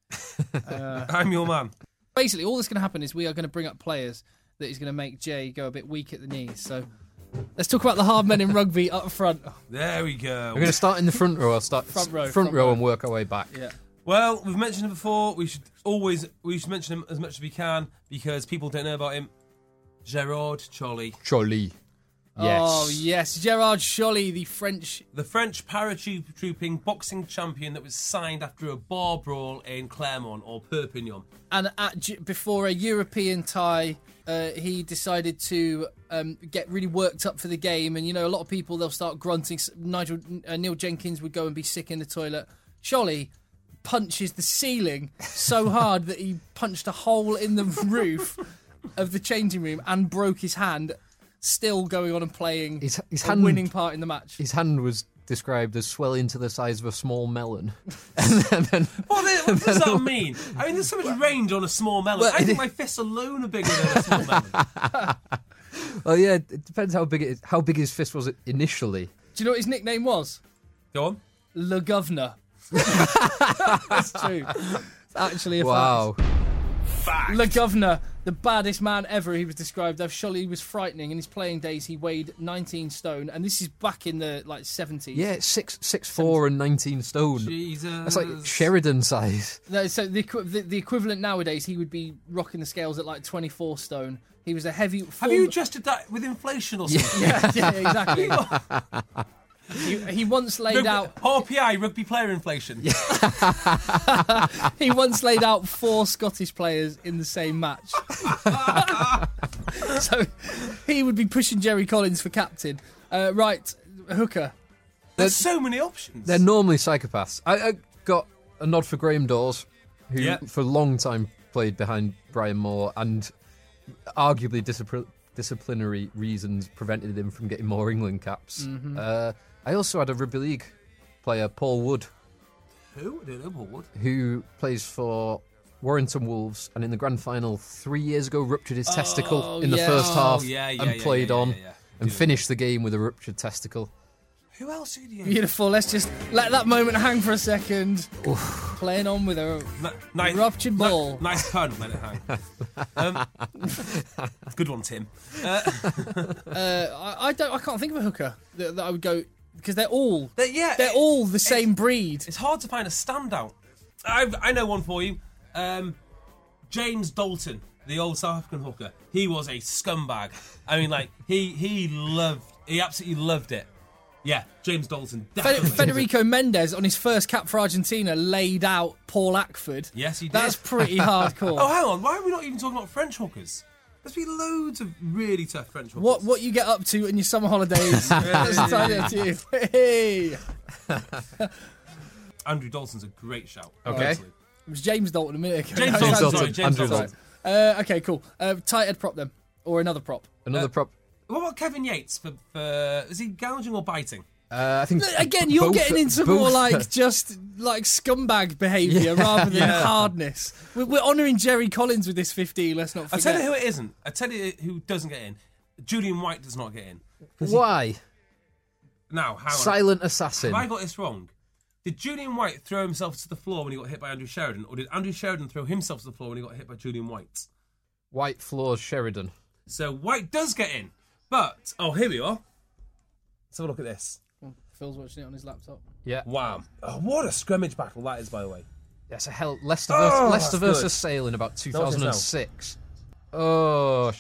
I'm your man. Basically, all that's going to happen is we are going to bring up players that is going to make Jay go a bit weak at the knees. So. Let's talk about the hard men in rugby up front. There we go. We're going to start in the front row. I'll start front row and work our way back. Yeah. Well, we've mentioned him before. We should mention him as much as we can because people don't know about him. Gerard Cholly. Yes. Oh yes, Gerard Cholly, the French paratrooping boxing champion that was signed after a bar brawl in Clermont or Perpignan. And before a European tie, he decided to get really worked up for the game. And, a lot of people, they'll start grunting. Neil Jenkins would go and be sick in the toilet. Cholly punches the ceiling so hard that he punched a hole in the roof of the changing room and broke his hand, still going on and playing his winning part in the match. His hand was described as swelling to the size of a small melon. What does that mean? I mean, there's so much range on a small melon. I think my fists alone are bigger than a small melon. Well, yeah, it depends how big it is. How big his fist was initially. Do you know what his nickname was? Go on. Le Governor. That's true. It's actually a fact. Le Governor, the baddest man ever, he was described as. Cholly was frightening. In his playing days, he weighed 19 stone, and this is back in the 70s. Yeah, 6'4" and 19 stone. Jesus. That's like Sheridan size. No, so the equivalent nowadays, he would be rocking the scales at 24 stone. He was a heavy. Have you adjusted that with inflation or something? Yeah, exactly. He once laid out RPI, rugby player inflation. He once laid out 4 Scottish players in the same match. So he would be pushing Jerry Collins for captain. Right, hooker. There's so many options. They're normally psychopaths. I got a nod for Graham Dawes, who for a long time played behind Brian Moore and arguably disciplinary reasons prevented him from getting more England caps. Mm-hmm. I also had a rugby league player, Paul Wood. Who? I don't know Paul Wood. Who plays for Warrington Wolves and in the grand final 3 years ago ruptured his testicle in the first half and played on and finished the game with a ruptured testicle. Who else did you? Beautiful. Let's just let that moment hang for a second. Playing on with a ruptured ball. Nice pun. Let it hang. Good one, Tim. I can't think of a hooker that I would go because they're all the same breed. It's hard to find a standout. I know one for you. James Dalton, the old South African hooker. He was a scumbag. I mean, he absolutely loved it. Yeah, James Dalton, definitely. Federico Mendes, on his first cap for Argentina, laid out Paul Ackford. Yes, he did. That's pretty hardcore. Oh, hang on. Why are we not even talking about French hookers? There's been loads of really tough French hookers. What you get up to in your summer holidays? That's entirely up to you. Hey. Andrew Dalton's a great shout. Okay. It was James Dalton a minute ago. James Dalton. Okay, cool. Tight head prop then. Or another prop. Another prop. What about Kevin Yates for is he gouging or biting? I think Again, you're both- getting into both- more like just like scumbag behaviour rather than hardness. We're honouring Jerry Collins with this 15. Let's not I forget. tell you who it isn't. I tell you who doesn't get in. Julian White does not get in. Why? Now, hang on. Silent assassin. Have I got this wrong? Did Julian White throw himself to the floor when he got hit by Andrew Sheridan, or did Andrew Sheridan throw himself to the floor when he got hit by Julian White? White floors Sheridan. So White does get in, but here we are. Let's have a look at this. Phil's watching it on his laptop. Yeah. Wow, what a scrimmage battle that is, by the way. Yes, a hell. Leicester that's versus good. Sale in about 2006. Oh,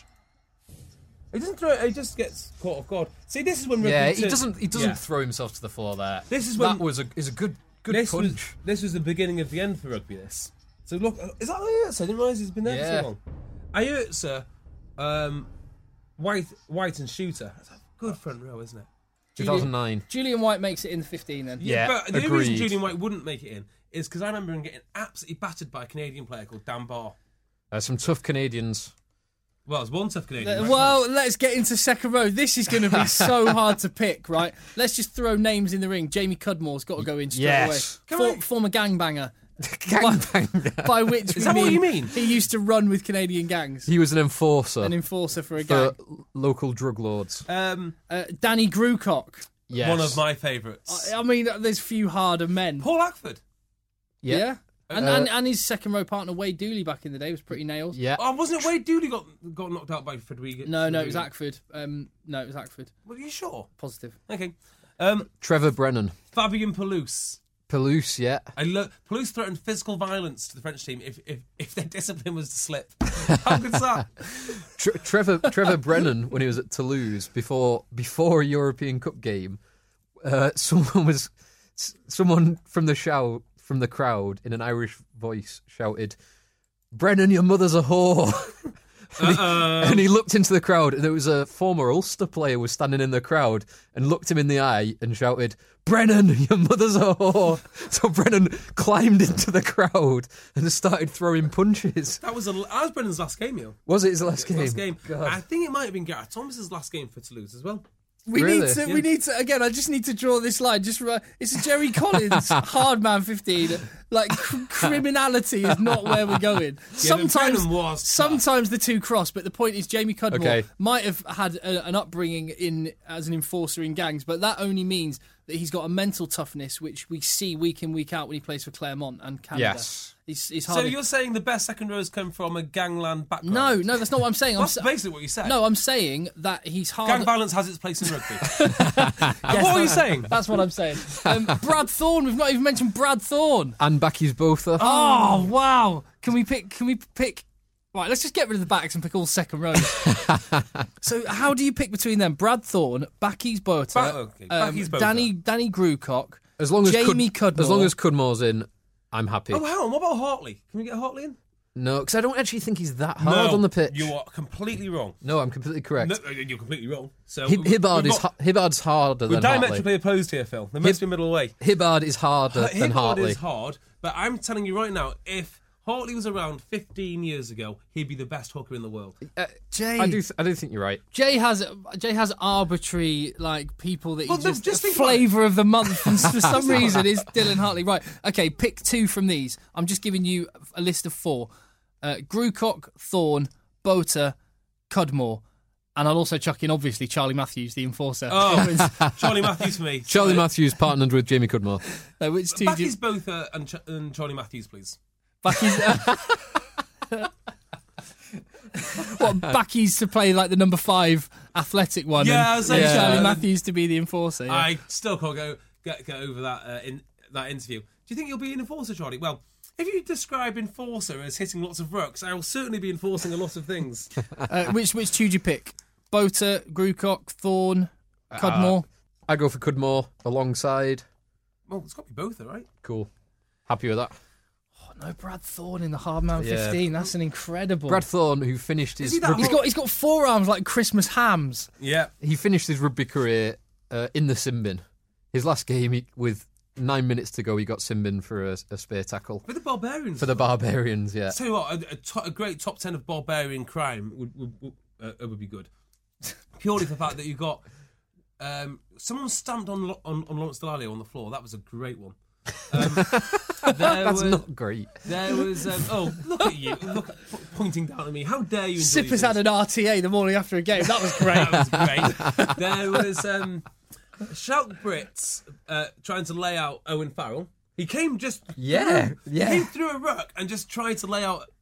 He doesn't throw it. He just gets caught off guard. See, this is when rugby yeah. He turned- doesn't Yeah. throw himself to the floor there. This is when- that was a good This punch. was the beginning of the end for rugby. This. So look, is that Ayurtsa? I didn't realise he's been there Yeah. for so long. Ayurtsa, White and Shooter. That's a good front row, isn't it? 2009. Julian White makes it in the 15 then. Yeah, but the only reason agreed. Julian White wouldn't make it in is because I remember him getting absolutely battered by a Canadian player called Dan Barr. Some tough Canadians. Well, it's one tough Canadian. Well, let's get into second row. This is going to be so hard to pick, right? Let's just throw names in the ring. Jamie Cudmore's got to go in straight Yes. away. Former gangbanger. Gangbanger. By which Is that what you mean? He used to run with Canadian gangs. He was an enforcer An enforcer for a gang. for local drug lords. Danny Grucock. Yes. One of my favourites. I mean, there's few harder men. Paul Ackford. Yeah. And his second row partner, Wade Dooley, back in the day, was pretty nails. Yeah. Oh, wasn't it Wade Dooley got knocked out by Frederiga? No, it was Ackford. No, it was Ackford. Well, are you sure? Positive. Okay. Trevor Brennan. Fabian Pelouse. Pelouse, yeah. Pelouse threatened physical violence to the French team if their discipline was to slip. How good's that? Trevor Brennan, when he was at Toulouse before a European Cup game, someone from the crowd in an Irish voice shouted, "Brennan, your mother's a whore." And he looked into the crowd, and there was a former Ulster player was standing in the crowd and looked him in the eye and shouted, "Brennan, your mother's a whore." So Brennan climbed into the crowd and started throwing punches. That was Brennan's last game, yo. Was it his last game? Last game. God. I think it might have been Gareth Thomas's last game for Toulouse as well. We Really? need to again. I just need to draw this line. It's a Jerry Collins hard man 15. Like criminality is not where we're going. Brennan was Sometimes the two cross, but the point is Jamie Cudmore Okay. might have had an upbringing as an enforcer in gangs, but that only means that he's got a mental toughness, which we see week in week out when he plays for Claremont and Canada. Yes. He's So hard. you're saying the best second rows come from a gangland background? No, that's not what I'm saying. That's basically what you said. No, I'm saying that he's hard. Gang violence has its place in rugby. What are you saying? That's what I'm saying. Brad Thorne. We've not even mentioned Brad Thorne. And Backy's Botha. Oh wow! Can we pick? Right, let's just get rid of the backs and pick all second rows. So how do you pick between them? Brad Thorne, Backy's Botha, Backy's Botha. Danny Grucock, As long as Jamie Cudmore. As long as Cudmore's in, I'm happy. Oh, hang on. What about Hartley? Can we get Hartley in? No, because I don't actually think he's that hard on the pitch. You are completely wrong. No, I'm completely correct. No, you're completely wrong. So Hibbard's harder we're than Hartley. diametrically opposed here, Phil. There must be a middle way. Hibbard is harder than Hibbard Hartley. is hard, but I'm telling you right now, if Hartley was around 15 years ago, he'd be the best hooker in the world. Jay. I do think you're right. Jay has arbitrary like people that he Well, just think flavour of the month, and for some reason it's Dylan Hartley. Right, okay, pick two from these. I'm just giving you a list of four: Grucock, Thorne, Botha, Cudmore, and I'll also chuck in obviously Charlie Matthews, the enforcer. Oh, Charlie Matthews for me. Charlie Matthews partnered with Jamie Cudmore. Which two? Backy's both and Charlie Matthews, please. Backy's. Backy's to play like the number 5 athletic one. Yeah, I and was saying, Charlie yeah. Matthews to be the enforcer. Yeah. I still can't get over that that interview. Do you think you'll be an enforcer, Charlie? Well, if you describe enforcer as hitting lots of rucks, I will certainly be enforcing a lot of things. Which two do you pick? Botha, Grucock, Thorne, Cudmore. I go for Cudmore alongside. Well, it's got to be both, right? Cool. Happy with that. No, Brad Thorne in the Hardman Yeah. 15. That's an incredible. Brad Thorne, who finished his he that rugby, He's got forearms like Christmas hams. Yeah. he finished his rugby career in the sin bin. His last game, with 9 minutes to go, he got sin bin for a spear tackle For the Barbarians. for the Barbarians. Yeah, Tell you what, a great top 10 of barbarian crime would be good. Purely for the fact that you've got Someone stamped on Lawrence Dallaglio on the floor. That was a great one. That's not great. There was. Look at you! Pointing down at me. How dare you? Sippers had an RTA the morning after a game. That was great. That was great. There was Shout Brits trying to lay out Owen Farrell. He came He came through a ruck and just tried to lay out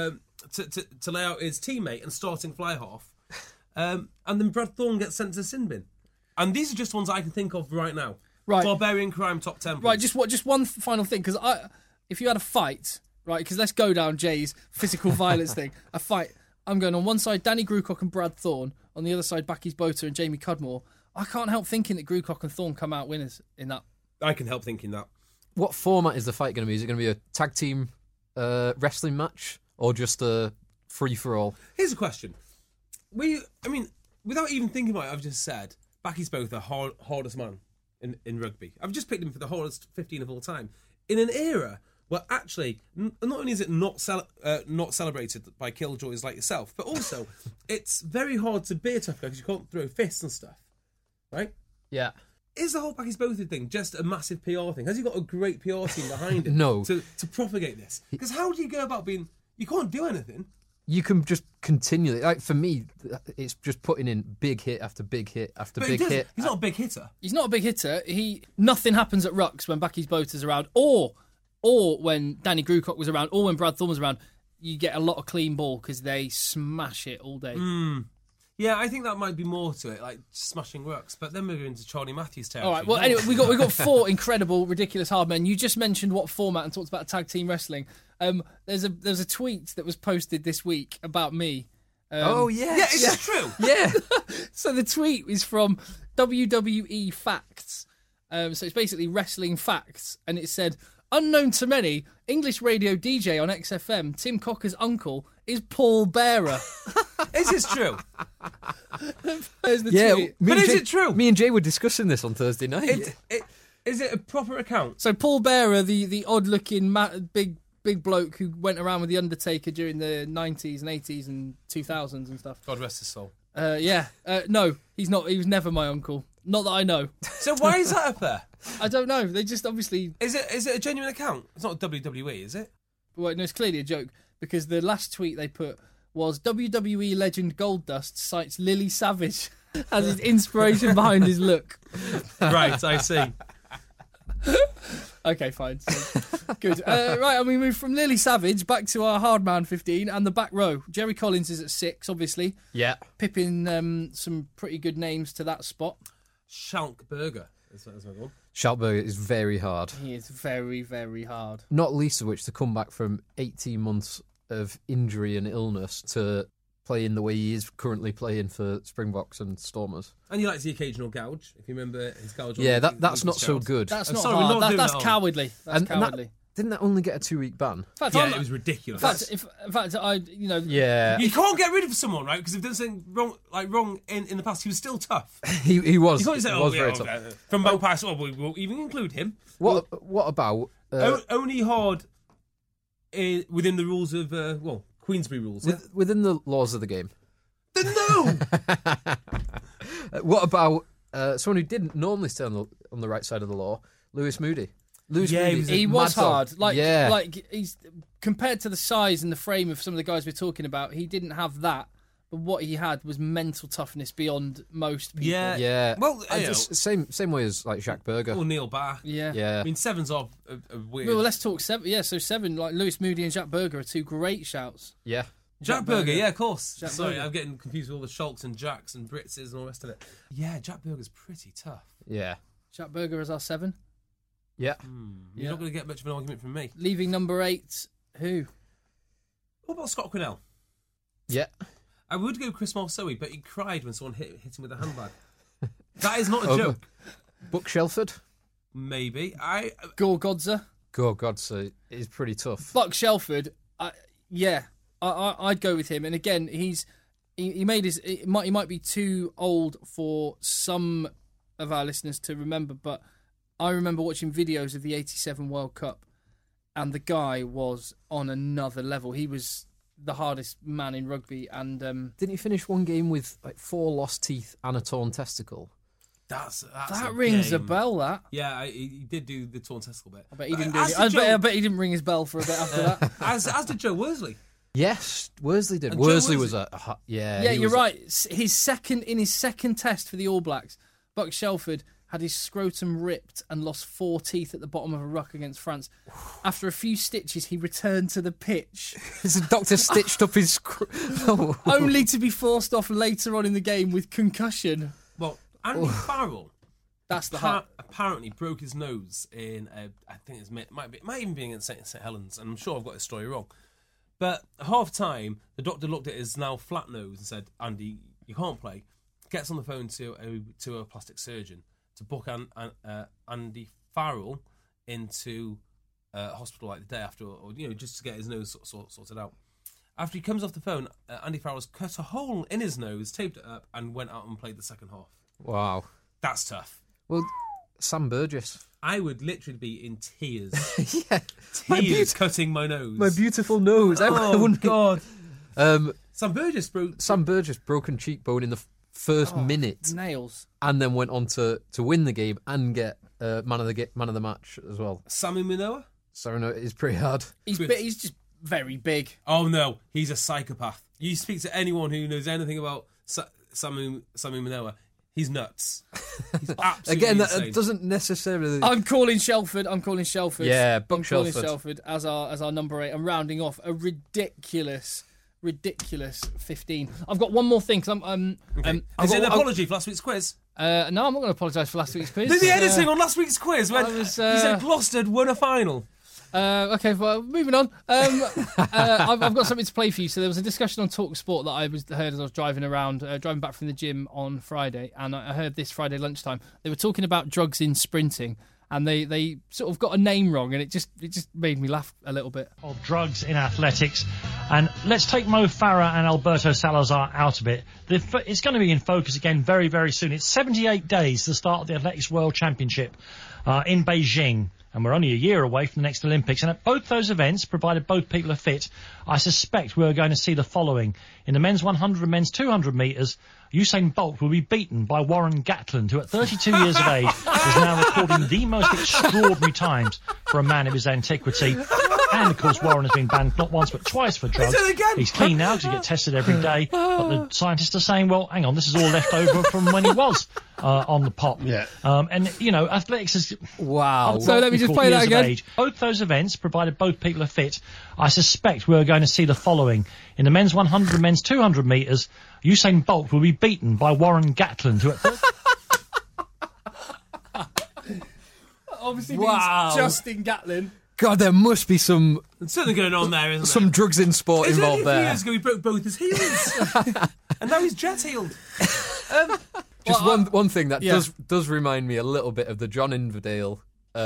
to lay out his teammate and starting fly half. And then Brad Thorne gets sent to sin bin. And these are just ones I can think of right now. Right. Barbarian Crime top 10. Right, just one final thing, because if you had a fight, right, because let's go down Jay's physical violence thing, a fight, I'm going on one side Danny Grewcock and Brad Thorne, on the other side Bacchus Bota and Jamie Cudmore. I can't help thinking that Grewcock and Thorne come out winners in that. I can help thinking that. What format is the fight going to be? Is it going to be a tag team wrestling match or just a free-for-all? Here's a question. Without even thinking about it, I've just said Bacchus Bota, hardest man in rugby. I've just picked him for the hardest 15 of all time. In an era where actually, not only is it not celebrated by killjoys like yourself, but also it's very hard to be a tough guy because you can't throw fists and stuff. Right? Yeah. Is the whole Bacchus Bota thing just a massive PR thing? Has he got a great PR team behind him No. to propagate this? Because how do you go about being... You can't do anything. You can just continually... Like, for me, it's just putting in big hit after big hit after big hit. He's not a big hitter. He's not a big hitter. Nothing happens at rucks when Bacchus Bota's around, or when Danny Grewcock was around, or when Brad Thorne was around. You get a lot of clean ball because they smash it all day. Yeah, I think that might be more to it, like smashing rucks. But then we're going into Charlie Matthews territory. All right. Well, anyway, we got 4 incredible, ridiculous hard men. You just mentioned what format and talked about tag team wrestling. There's a tweet that was posted this week about me. Oh yeah, yeah, it's true. Yeah. So the tweet is from WWE Facts. So it's basically wrestling facts, and it said, unknown to many, English radio DJ on XFM, Tim Cocker's uncle is Paul Bearer. Is this true? There's the tweet. But is it true? Me and Jay were discussing this on Thursday night. Is it a proper account? So Paul Bearer, the odd-looking big bloke who went around with the Undertaker during the 90s and 80s and 2000s and stuff. God rest his soul. No, he's not. He was never my uncle. Not that I know. So why is that up there? I don't know. They just obviously... Is it a genuine account? It's not WWE, is it? Well, no, it's clearly a joke, because the last tweet they put was WWE legend Goldust cites Lily Savage as his inspiration behind his look. Right, I see. Okay, fine. So, good. Right, and we move from Lily Savage back to our hard man 15 and the back row. Jerry Collins is at 6, obviously. Yeah. Pipping some pretty good names to that spot. Schalkberger. That's my goal. Schalkberger is very hard. He is very, very hard. Not least of which to come back from 18 months of injury and illness to playing the way he is currently playing for Springboks and Stormers. And he likes the occasional gouge, if you remember his gouge. Yeah, that's not so good. That's not sorry, we're hard. not doing That's that cowardly. That's cowardly. Didn't that only get a 2-week ban? In fact, Yeah, it was ridiculous. In fact, Yeah. You can't get rid of someone, right? Because if they've done something wrong in the past, he was still tough. He was. You can't say, he was very tough. From Belfast, we won't even include him. What about... only hard within the rules of, Queensbury rules. within the laws of the game. Then no! What about someone who didn't normally stay on the right side of the law, Lewis Moody? He was hard. Yeah. Like he's compared to the size and the frame of some of the guys we're talking about, he didn't have that. But what he had was mental toughness beyond most people. Yeah. Well, same way as like Jacques Berger. or Neil Barr. Yeah. I mean, Seven's off a weird. Well, let's talk 7. Yeah, so 7, like Lewis Moody and Jack Berger are 2 great shouts. Yeah. Jack Berger, yeah, of course. Jack Sorry, Berger. I'm getting confused with all the Schalks and Jacks and Britzes and all the rest of it. Yeah, Jack Berger's pretty tough. Yeah. Jack Berger is our 7. Yeah. You're not going to get much of an argument from me. Leaving number 8, who? What about Scott Quinnell? Yeah. I would go Chris Marceau, but he cried when someone hit him with a handbag. That is not a joke. Buck Shelford? Maybe. Gore Godza. Oh, God, so it's pretty tough. Buck Shelford, I'd go with him. And again, he made his. He might be too old for some of our listeners to remember, but I remember watching videos of the '87 World Cup, and the guy was on another level. He was the hardest man in rugby, and Didn't he finish one game with like 4 lost teeth and a torn testicle? That rings a bell. That he did do the torn testicle bit. I bet he didn't. I bet he didn't ring his bell for a bit after that. As did Joe Worsley. Yes, Worsley did. And Worsley Joe was Worsley. Yeah, you're right. His second test for the All Blacks, Buck Shelford had his scrotum ripped and lost 4 teeth at the bottom of a ruck against France. After a few stitches, he returned to the pitch. The doctor stitched up his... Only to be forced off later on in the game with concussion. Well, Andy Farrell... That's the apparently broke his nose in, I think it might even be against St Helens, and I'm sure I've got this story wrong. But at half time, the doctor looked at his now flat nose and said, "Andy, you can't play." Gets on the phone to a plastic surgeon to book Andy Farrell into hospital like the day after, or just to get his nose sorted out. After he comes off the phone, Andy Farrell's cut a hole in his nose, taped it up, and went out and played the second half. Wow, that's tough. Well, Sam Burgess. I would literally be in tears. Yeah, tears cutting my nose. My beautiful nose. Oh God. Sam Burgess broken cheekbone in the first minute, nails, and then went on to win the game and get man of the match as well. Samu Manoa? Sorry, no, it's pretty hard. He's just very big. Oh no, he's a psychopath. You speak to anyone who knows anything about Samu Manoa, he's nuts. He's absolutely Again, insane. that doesn't necessarily... I'm calling Shelford. Yeah, Buck Shelford. Calling Shelford as our number 8. I'm rounding off a ridiculous 15. I've got one more thing. Is it an apology for last week's quiz? No, I'm not going to apologise for last week's quiz. Did the editing on last week's quiz when he said Gloucester had won a final? Okay, well, moving on. I've got something to play for you. So there was a discussion on Talk Sport that I heard as I was driving back from the gym on Friday, and I heard this Friday lunchtime. They were talking about drugs in sprinting, and they sort of got a name wrong, and it just made me laugh a little bit. Of drugs in athletics, and let's take Mo Farah and Alberto Salazar out of it. It's going to be in focus again very, very soon. It's 78 days to the start of the Athletics World Championship in Beijing. And we're only a year away from the next Olympics. And at both those events, provided both people are fit, I suspect we're going to see the following. In the men's 100 and men's 200 metres, Usain Bolt will be beaten by Warren Gatland, who at 32 years of age is now recording the most extraordinary times for a man of his antiquity. And, of course, Warren has been banned not once but twice for drugs. He's clean now because he gets tested every day. But the scientists are saying, well, hang on, this is all left over from when he was on the pop. Yeah. And, athletics is... Wow. So let me just play that again. Both those events, provided both people are fit, I suspect we're going to see the following. In the men's 100 and men's 200 metres, Usain Bolt will be beaten by Warren Gatland, who at... Obviously means Justin Gatlin. God, there must be some... There's something going on there, isn't there? Some drugs in sport involved there. Years ago, he broke both his heels. And now he's jet-heeled. Just one thing that does remind me a little bit of the John Inverdale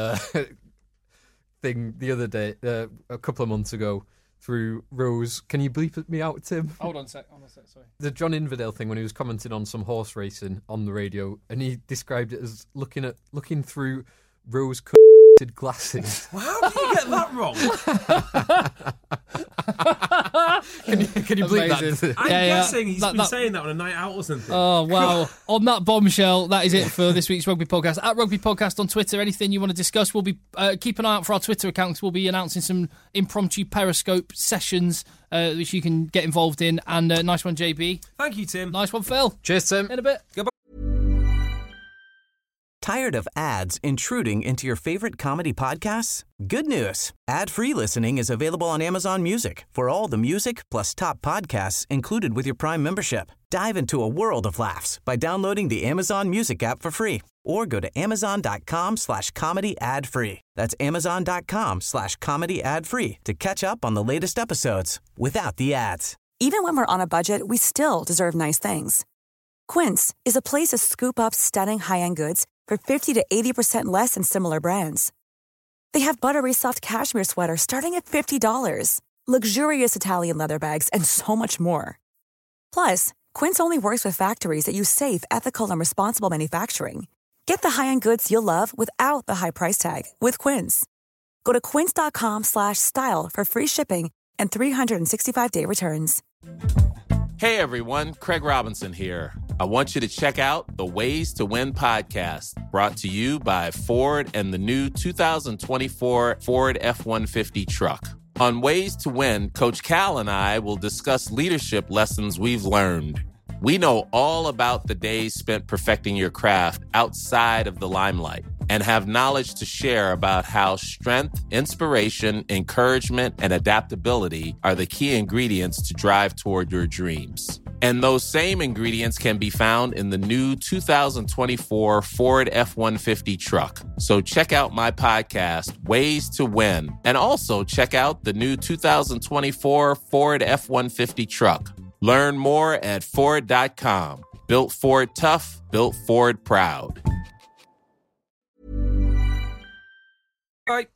thing the other day, a couple of months ago, through Rose. Can you bleep me out, Tim? Hold on a sec, sorry. The John Inverdale thing when he was commenting on some horse racing on the radio, and he described it as looking through Rose glasses. Well, how did you get that wrong? Can you believe that? I'm guessing he's been saying that on a night out or something. Oh, wow. On that bombshell, that is it for this week's Rugby Podcast. At Rugby Podcast on Twitter, anything you want to discuss, we'll be keep an eye out for our Twitter accounts. We'll be announcing some impromptu Periscope sessions which you can get involved in. And nice one, JB. Thank you, Tim. Nice one, Phil. Cheers, Tim. In a bit. Goodbye. Tired of ads intruding into your favorite comedy podcasts? Good news. Ad-free listening is available on Amazon Music for all the music plus top podcasts included with your Prime membership. Dive into a world of laughs by downloading the Amazon Music app for free or go to amazon.com/comedy ad-free. That's amazon.com/comedy ad-free to catch up on the latest episodes without the ads. Even when we're on a budget, we still deserve nice things. Quince is a place to scoop up stunning high-end goods for 50 to 80% less than similar brands. They have buttery soft cashmere sweaters starting at $50, luxurious Italian leather bags, and so much more. Plus, Quince only works with factories that use safe, ethical, and responsible manufacturing. Get the high-end goods you'll love without the high price tag with Quince. Go to quince.com/style for free shipping and 365-day returns. Hey everyone, Craig Robinson here. I want you to check out the Ways to Win podcast, brought to you by Ford and the new 2024 Ford F-150 truck. On Ways to Win, Coach Cal and I will discuss leadership lessons we've learned. We know all about the days spent perfecting your craft outside of the limelight and have knowledge to share about how strength, inspiration, encouragement, and adaptability are the key ingredients to drive toward your dreams. And those same ingredients can be found in the new 2024 Ford F-150 truck. So check out my podcast, Ways to Win, and also check out the new 2024 Ford F-150 truck. Learn more at Ford.com. Built Ford tough, built Ford proud. Right.